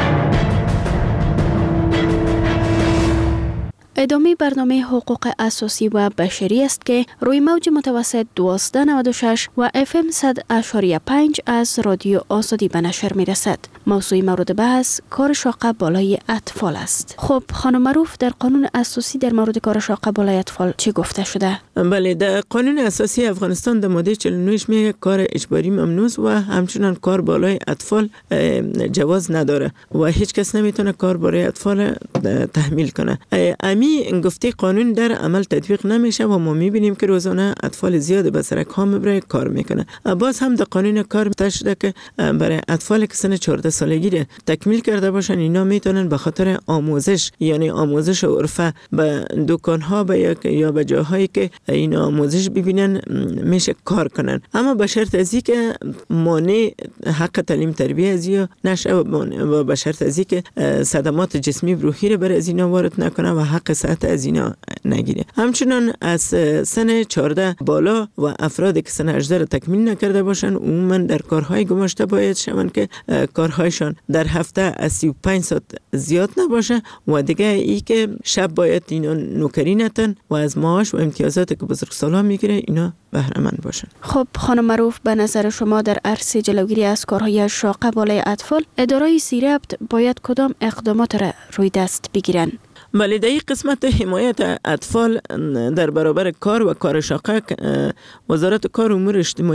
ادامه برنامه حقوق اساسی و بشری است که روی موج متوسط دوازده نود و شش و اف ام صد و پنج از رادیو آزادی به نشر می رسد. موضوع مورد بحث کار شاقه بالای اطفال است. خب خانم معروف، در قانون اساسی در مورد کار شاقه بالای اطفال چی گفته شده؟ بله، در قانون اساسی افغانستان در ماده چهل و نه میگه کار اجباری ممنوع و همچنان کار بالای اطفال جواز نداره و هیچ کس نمیتونه کار بالای اطفال تحمیل کنه. امی گفته قانون در عمل تطبیق نمیشه و ما میبینیم که روزانه اطفال زیاد به سرک ها برای کار میکنه. باز هم در قانون کار شده که برای اطفال که سن چهارده سالگی را تکمیل کرده باشن، اینا میتونن به خاطر آموزش، یعنی آموزش و عرفه، به دکان ها یا به جاهایی که این آموزش ببینن میشه کار کنن، اما به شرط ازی که مانع حق تعلیم تربیه ازی نشه و به شرط ازی که صدمات جسمی و روحی را بر از اینا وارد نکنه و حق صحت از اینا نگیره. همچنان از سن چهارده بالا و افرادی که سن هجده را تکمیل نکرده باشن عموما در کارهای گماشته باید شون که کارهایشان در هفته از سی و پنج ساعت زیاد نباشه و دیگه ای که شب باید اینا نوکری نتن و از معاش و امتیازاتی که بزرگسالا میگیره اینا بهره مند باشن. خب خانم معروف، به نظر شما در عرصه جلوگیری از کارهای شاقه بالای اطفال ادارای سیربط باید کدام اقدامات را روی دست بگیرن؟ بله، در این قسمت حمایت اطفال در برابر کار و کار شاقه وزارت کار و امور اجتماعی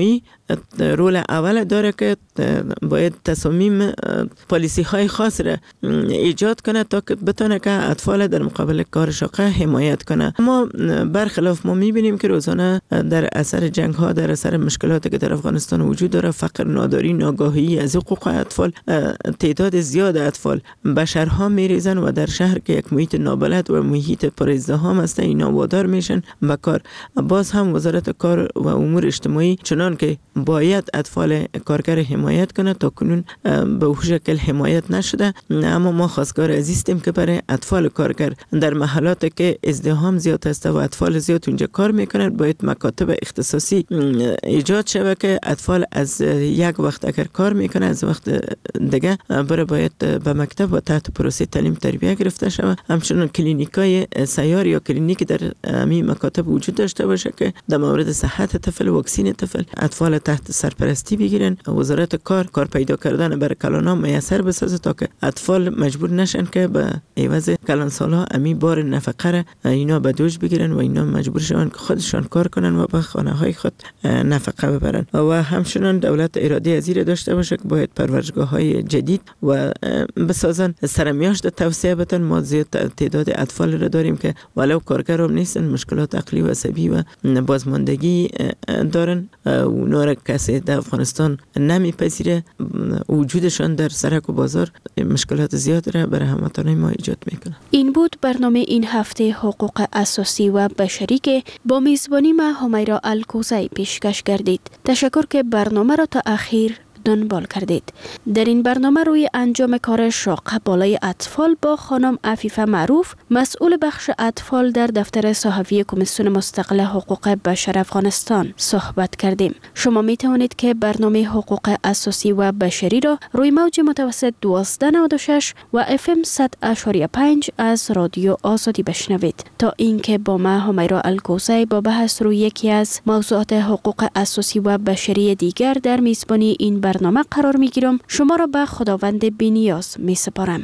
رول اول داره که باید تصامیم پالیسی های خاص را ایجاد کنه تا که بتونه که اطفال در مقابل کار شاقه حمایت کنه. ما برخلاف ما میبینیم که روزانه در اثر جنگ ها، در اثر مشکلاتی که در افغانستان وجود داره، فقر، ناداری، ناگاهی از حقوق اطفال، تعداد زیاد اطفال به شهرها میریزن و در شهر که یک محیط نابلد و محیط پر ازدحام است اینا وادار میشن به کار. باز هم وزارت کار و امور اجتماعی چنان که باید اطفال کارگر حمایت کنه تا کنون به او شکل حمایت نشده. اما ما خواستگار عزیزیم که برای اطفال کارگر در محلات که ازدحام زیاد است و اطفال زیاد اونجا کار میکنن باید مکاتب اختصاصی ایجاد شود که اطفال از یک وقت اگر کار میکنه از وقت دیگه برای باید به مکتب و تحت پروسه تعلیم تربیه گرفته شود. همچنین کلینیکای سیار یا کلینیک در همین مکاتب وجود داشته باشه که در مورد صحت طفل، واکسین طفل، اطفال تحت سرپرستی بگیرن. وزارت کار کار پیدا کردن برای کلان‌ها میسر بسازه تا که اطفال مجبور نشن که به عوض کلانسال‌ها امی بار نفقه را اینا به دوش بگیرن و اینا مجبور شون که خودشان کار کنن و به خانه‌های خود نفقه ببرن. و همچنین دولت اراده از این داشته باشه که باید پروردگاه‌های جدید و بسازن، سرمیاشت توسعه بدن. ما زیاد تعداد اطفال را داریم که ولو کارگر هم نیستن، مشکلات عقلی و عصبی و بازماندگی دارن. اونا را کسی در افغانستان نمیپذیره. وجودشان در سرک و بازار مشکلات زیاد را برای هموطنان ما ایجاد میکنه. این بود برنامه این هفته حقوق اساسی و بشری که با میزبانی ما همیرا الکوزی پیشکش کردید. تشکر که برنامه را تا اخیر دنبال کردید. در این برنامه روی انجام کار شاق بالای اطفال با خانم عفیفه معروف، مسئول بخش اطفال در دفتر صحفی کمیسیون مستقل حقوق بشر افغانستان صحبت کردیم. شما می توانید که برنامه حقوق اساسی و بشری را روی موج متوسط دوازده نود و شش و اف ام صد و پنج از رادیو آزادی بشنوید. تا اینکه با ما همیرا الکوزی با بحث روی یکی از موضوعات حقوق اساسی و بشری دیگر در میزبانی این برنامه قرار می گیرم. شما را به خداوند بی‌نیاز می سپارم.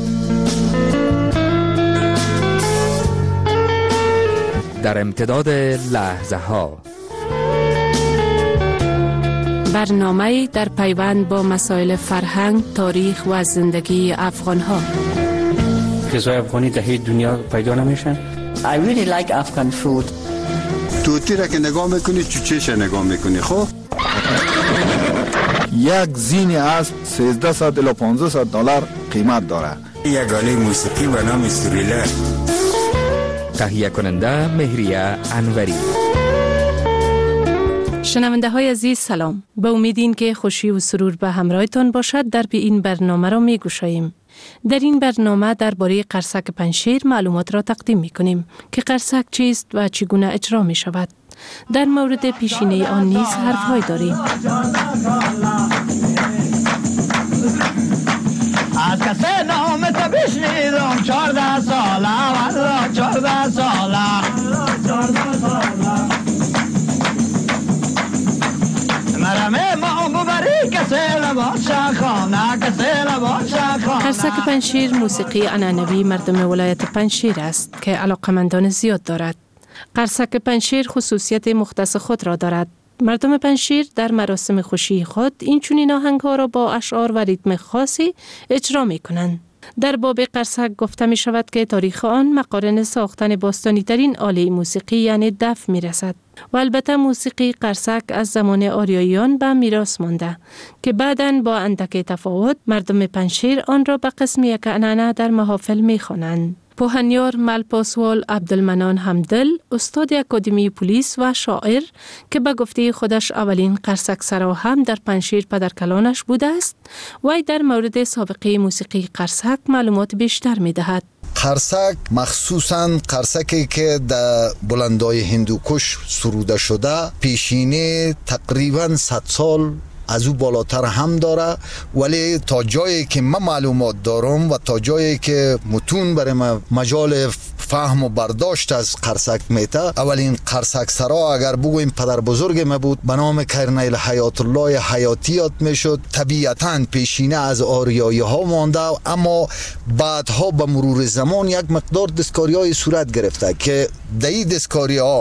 در امتداد لحظه ها برنامه در پیوند با مسائل فرهنگ، تاریخ و زندگی افغان ها. غذای افغانی در هیچ دنیا پیدا نمیشن. I really like Afghan food. توتی را که نگاه میکنی چوچهش نگاه میکنی. خب یک زین اسب سیزده صد الی پانزده صد دلار قیمت داره. یک آله موسیقی به نام سوریلر. تهیه کننده مهریه انوری. شنونده های عزیز سلام. به امیدین که خوشی و سرور به همراهتان باشد در به این برنامه را می گوشاییم. در این برنامه درباره قرصک پنجشیر معلومات را تقدیم می کنیم که قرصک چیست و چگونه اجرا می شود. در مورد پیشینه آن نیز حرف‌های داریم. از کسی نام تو بشنیدم چارده ساله والله چارده ساله مرمه ما مبری کسی لباشه خانه کسی لباشه خانه. قرصک پنجشیر موسیقی عنعنوی مردم ولایت پنجشیر است که علاقمندان زیاد دارد. قرصک پنجشیر خصوصیت مختص خود را دارد. مردم پنجشیر در مراسم خوشی خود این چنین آهنگ‌ها را با اشعار و ریتم خاصی اجرا می‌کنند. در باب قرصک گفته می شود که تاریخ آن مقارن ساختن باستانی ترین آله موسیقی یعنی دف می رسد. و البته موسیقی قرصک از زمان آریاییان به میراث مانده که بعداً با اندک تفاوت مردم پنجشیر آن را به قسم یک عنعنه در محافل می خوانند. پوهنیار ملپاسوال عبدالمنان حمدل، استاد اکادمی پلیس و شاعر که به گفته خودش اولین قرصک سرا هم در پنجشیر پدرکلانش بوده است، وی در مورد سابقه موسیقی قرصک معلومات بیشتر می دهد. قرصک مخصوصاً قرصکی که در بلندای هندوکش سروده شده پیشینه تقریباً صد سال از او بالاتر هم داره، ولی تا جایی که من معلومات دارم و تا جایی که متون برای من مجال فهم و برداشت از قرصک میته، اولین قرصک سرا اگر بگویم پدر بزرگ ما بود به نام کرنیل حیات الله حیاتیات میشد. طبیعتاً پیشینه از آریایی ها مانده، اما بعدها به مرور زمان یک مقدار دستکاری های صورت گرفته که دهی دستکاری ها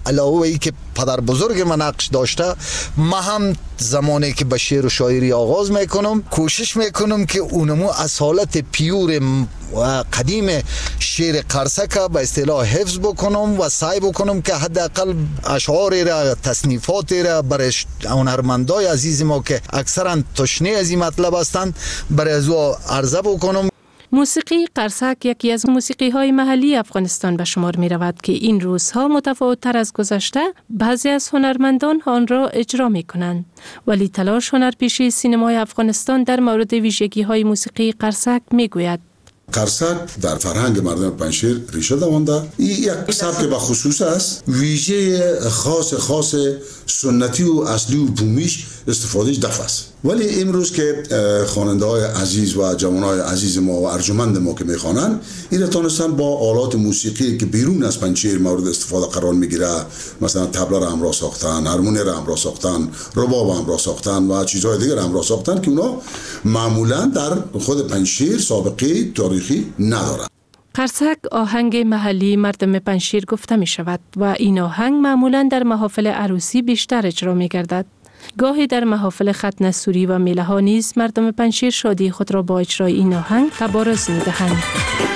علاوه ای که پدر بزرگ من نقش داشته، ما هم زمانی که به شعر و شاعری آغاز میکنم کوشش میکنم که اونمو اصالت پیور و قدیم شعر قرسک به اصطلاح حفظ بکنم و سعی بکنم که حداقل اشعار را، تصنیفات را برای هنرمندای عزیز ما که اکثرا تشنه از این مطلب هستند برای از او عرضه بکنم. موسیقی قرسک یکی از موسیقی های محلی افغانستان به شمار می رود که این روزها متفاوت تر از گذشته بعضی از هنرمندان آن را اجرا می کنند، ولی تلاش هنرپیشه سینمای افغانستان در مورد ویژگی های موسیقی قرسک می گوید. قرسک در فرهنگ مردم پنجشیر ریشه دوانده. این یک سبک به خصوص است، ویژه خاص خاص سنتی و اصلی و بومیش استفادهش دف است. ولی امروز که خواننده های عزیز و جوان های عزیز ما و ارجمند ما که میخوانند، این تانستن با آلات موسیقی که بیرون از پنجشیر مورد استفاده قرار میگیره، مثلا تبله را همراه ساختن، هارمونی را همراه ساختن، رباب همراه ساختن و چیزهای دیگر همراه ساختن که اونا معمولا در خود پنجشیر سابقه تاریخی ندارند. قرسک آهنگ محلی مردم پنجشیر گفته می شود و این آهنگ معمولا در محافل عروسی بیشتر اجرا می گردد. گاهی در محافل ختنه سوری و میله ها نیز مردم پنجشیر شادی خود را با اجرای این آهنگ تبارز می دهند.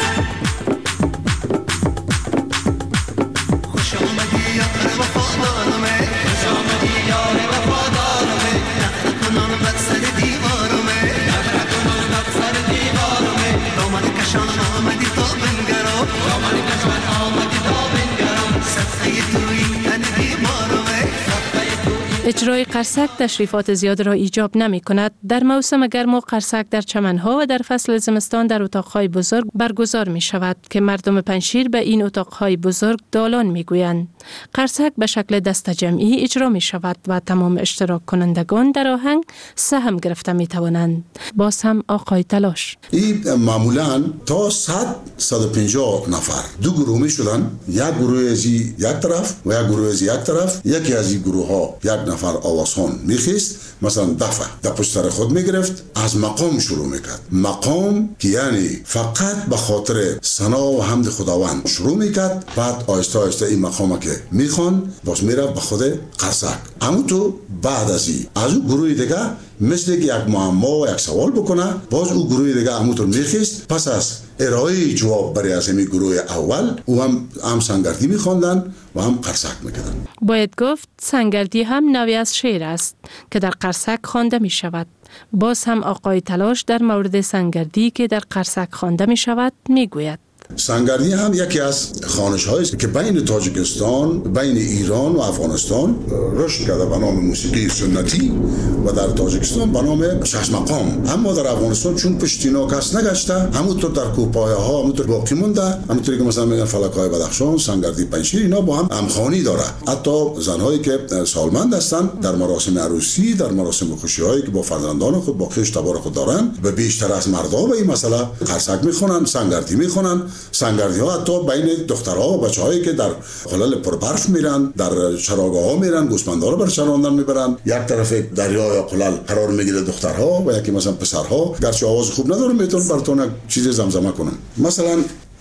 اجرای قرسک تشریفات زیاد را ایجاب نمی کند. در موسم گرم و قرسک در چمنها و در فصل زمستان در اتاقهای بزرگ برگزار می شود که مردم پنجشیر به این اتاقهای بزرگ دالان می گویند. قرسک به شکل دسته جمعی اجرا می شود و تمام اشتراک کنندگان در آهنگ سهم گرفته می توانند. باز هم آقای تلاش. این معمولا تا صد صد و پنجاه نفر دو گروه می شدن، یک گروه از یک طرف و یک گروه از یک طرف. یکی از این گروه ها یک نفر آوازخوان میخیست، مثلا دفعه در پشت سر خود میگرفت، از مقام شروع میکرد. مقام که یعنی فقط به خاطر ثنا و حمد خداوند شروع میکرد، بعد آهسته آهسته این مقام که میخوان باز میرفت به خود قرسک. اما تو بعد از این از اون گروه دیگه مثل یک معما و یک سوال بکنه، باز او گروه دیگه همونطور میخیست. پس از ارائه جواب برای از این گروه اول او هم هم سنگردی میخواندن و هم قرسک میکردن. باید گفت سنگردی هم نوعی از شعر است که در قرسک خوانده می شود. باز هم آقای تلاش در مورد سنگردی که در قرسک خوانده می شود می گوید. سنگردی هم یکی از خوانش هایی است که بین تاجیکستان، بین ایران و افغانستان رشد کرده به نام موسیقی سنتی و در تاجیکستان به نام شش مقام. اما در افغانستان چون پشتینا کس نگشته، همونطور در کوپایه ها همونطور باقی مونده، همونطوری که مثلا میگن فلکای بدخشان، سنگردی پنجشیر، اینا با هم همخوانی داره. حتی زنهایی که سالمند هستن در مراسم عروسی، در مراسم خوشی هایی که با فرزندان خود با خویش تبار خود دارن، به بیشتر از مردا به این مسئله قرسک میخونن، سنگردی میخونن. سنگردی ها حتی بین دخترها و بچه هایی که در خلال پربرف میرن، در چراگاه ها میرن، گوسفندا رو بر چراندن میبرن، یک طرف دریا یا خلال قرار میگیره دخترها و یکی مثلا پسرها. گرچه آواز خوب نداره میتونن براتون یک چیزی زمزمه کنن، مثلا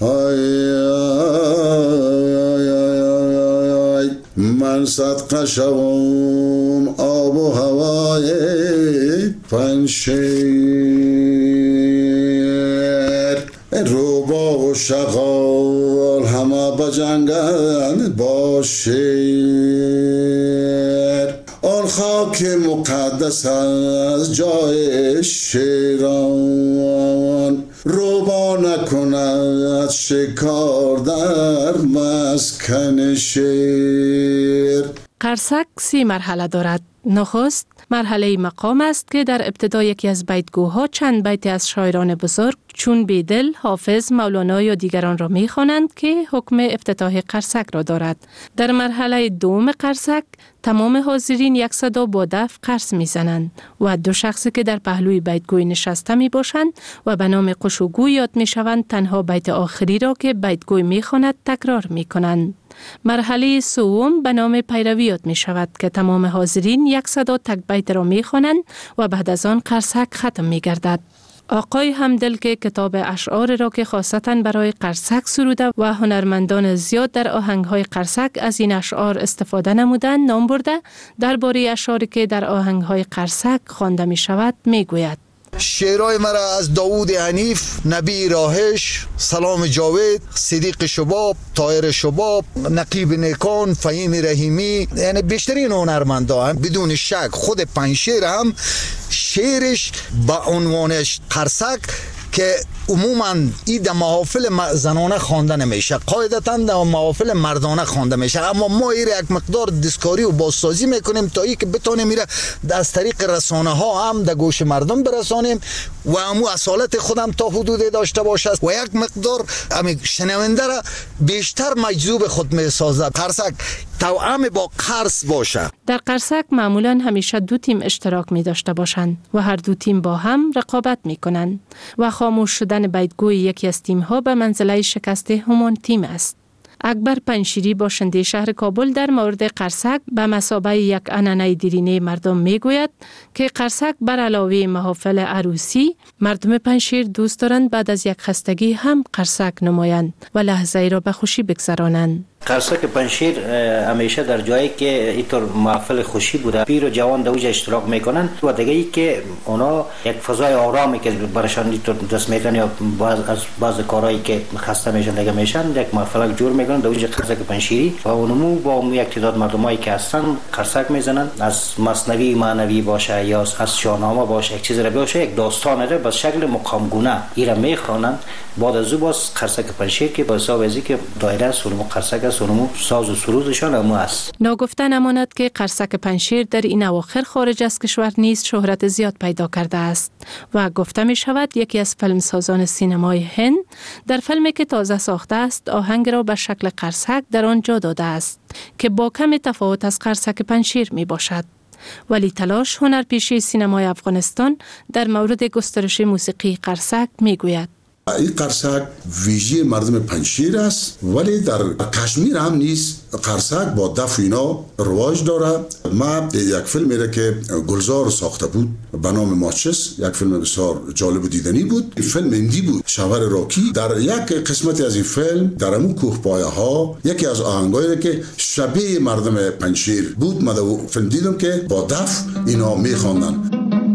من صدقه شوم آب و هوای پنجشیر، روبا و شغال همه بجنگن با شیر، آن خاک مقدس از جای شیران، روبا نکند شکار در مسکن شیر. قرسک سی مرحله دارد. نخست مرحله مقام است که در ابتدا یکی از بیتگوها چند بیت از شاعران بزرگ چون بیدل، حافظ، مولانا یا دیگران را می‌خوانند که حکم افتتاح قرسک را دارد. در مرحله دوم قرسک تمام حاضرین یک صدا با دف قرس می‌زنند و دو شخصی که در پهلوی بیتگوی نشسته می‌باشند و به نام قشوگو یاد می‌شوند تنها بیت آخری را که بیتگوی می‌خواند تکرار می‌کنند. مرحله سوم به نام پیروی یاد می شود که تمام حاضرین یک صدا تک بیت را می خوانند و بعد از آن قرسک ختم می گردد. آقای همدل که کتاب اشعار را که خاصتاً برای قرصک سروده و هنرمندان زیاد در آهنگ‌های قرصک از این اشعار استفاده نمودند نام برده درباره اشعاری که در آهنگ‌های قرصک خوانده می‌شود می‌گوید: شعرهای مرا از داوود حنیف، نبی راهش، سلام جاوید، صدیق شباب، طاهر شباب، نقیب نیکان، فهیم رحیمی، یعنی بیشترین هنرمندا هم بدون شک خود پنجشیر هم شعرش با عنوانش قرصک که عموما این در محافل زنانه خوانده نمیشه، قاعدتا در محافل مردانه خوانده میشه، اما ما این یک مقدار دستکاری و بازسازی میکنیم تا ای که بتونیم میره از طریق رسانه ها هم در گوش مردم برسانیم و همو اصالت خودم تا حدودی داشته باشه و یک مقدار همین شنونده را بیشتر مجذوب خود میسازه. قرصک توأم با قرص باشه. در قرصک معمولا همیشه دو تیم اشتراک می داشته باشند و هر دو تیم با هم رقابت می کنند و خاموش شدن بیتگوی یکی از تیم ها به منزله شکست همان تیم است. اکبر پنشیری باشنده شهر کابل در مورد قرصک به مثابه یک عنعنه دیرینه مردم می گوید که قرصک بر علاوه محافل عروسی مردم پنشیر دوست دارند بعد از یک خستگی هم قرصک نمایند و لحظه ای را به خوشی بگذرانند. قرصک پنشیر همیشه در جایی که اینطور محفل خوشی بوده پیر و جوان در اوج اشتراک میکنن و دیگه ای که اونا یک فضای آرامی که برشان اینطور دست میدن یا باز از بعض کارهایی که خسته میشن دیگه میشن یک محفل جور میکنن در اوج قرصک پنشیری و اونمو با اون یک تعداد مردمایی که هستن قرصک میزنن، از مثنوی معنوی باشه یا از شاهنامه باشه یک چیز را باشه یک داستان را به شکل مقامگونه ایرا میخوانند. بعد از او باز قرصک پنشیر که با حساب ازی که دایره سرمو قرصک سرمو ساز و سرودشان هم است. ناگفته نماند که قرصک پنشیر در این اواخر خارج از کشور نیز شهرت زیاد پیدا کرده است و گفته می شود یکی از فیلمسازان سینمای هند در فیلمی که تازه ساخته است آهنگ را به شکل قرصک در آن جا داده است که با کم تفاوت از قرصک پنشیر می باشد. ولی تلاش هنرپیشه سینمای افغانستان در مورد گسترش موسیقی قرصک می گوید: این قرصک ویژه مردم پنجشیر است ولی در کشمیر هم نیست. قرصک با دف اینا رواج داره. ما یک فیلمی را که گلزار ساخته بود به نام ماچس، یک فیلم بسیار جالب و دیدنی بود. فیلم هندی بود، شوهر راکی. در یک قسمتی از این فیلم در امون کوه پایه ها یکی از آهنگایی که شبیه مردم پنجشیر بود ما در فیلم دیدم که با دف اینا میخواندن.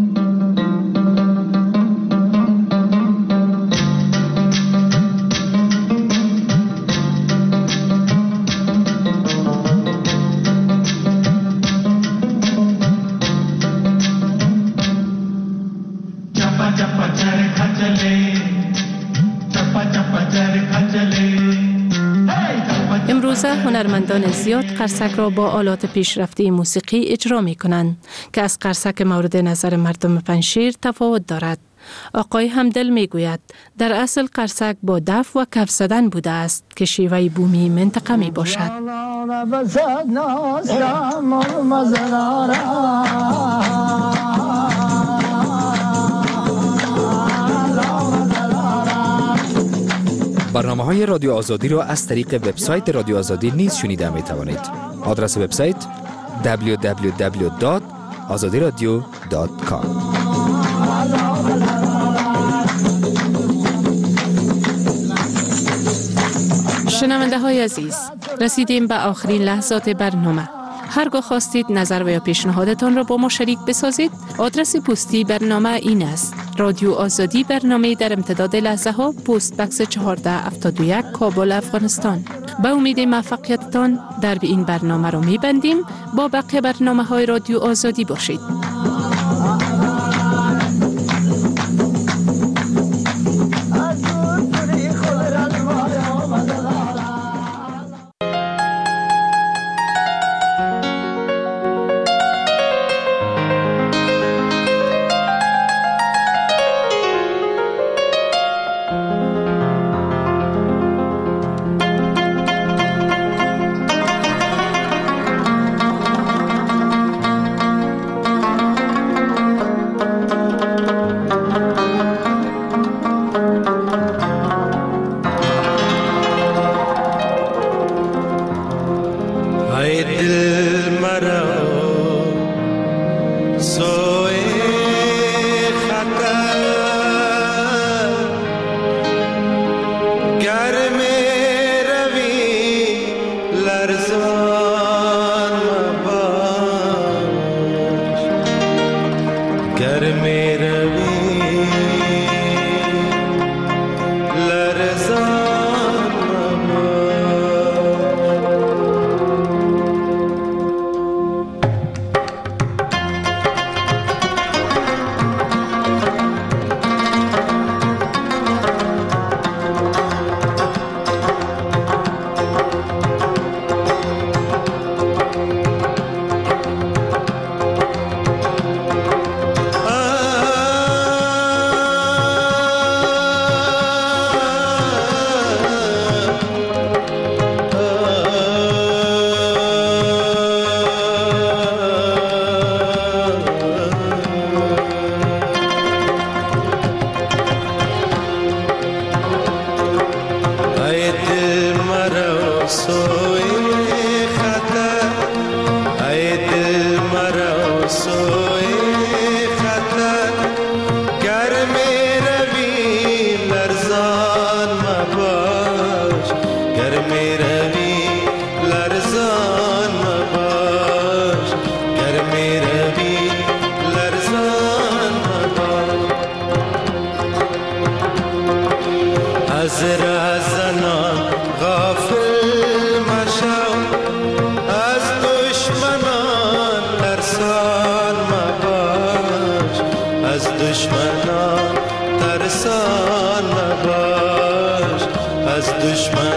امروزه هنرمندان زیاد قرصک را با آلات پیشرفته موسیقی اجرا می کنند که از قرصک مورد نظر مردم پنجشیر تفاوت دارد. آقای همدل می گوید در اصل قرصک با دف و کف زدن بوده است که شیوه بومی منطقه می باشد. برنامه های رادیو آزادی را از طریق وبسایت رادیو آزادی نیز شنیده می توانید. آدرس وبسایت دبلیو دبلیو دبلیو دات آزادی رادیو دات کام. شنونده های عزیز، رسیدیم به آخرین لحظات برنامه. هرگاه خواستید نظر و یا پیشنهادتان را با ما شریک بسازید، آدرس پستی برنامه این است: رادیو آزادی، برنامه در امتداد لحظه ها، پست بکس چهارده هفتاد و یک، کابل، افغانستان. به امید موفقیتتان در این برنامه را می‌بندیم. با بقیه برنامه های رادیو آزادی باشید. سوی خطر گر می روی لرزان مباش گر می روی لرزان مباش گر می روی لرزان مباش از رهزنان غافل مشو از دشمنان ترسان مباش از دشمنان ترسان مباش از دشمن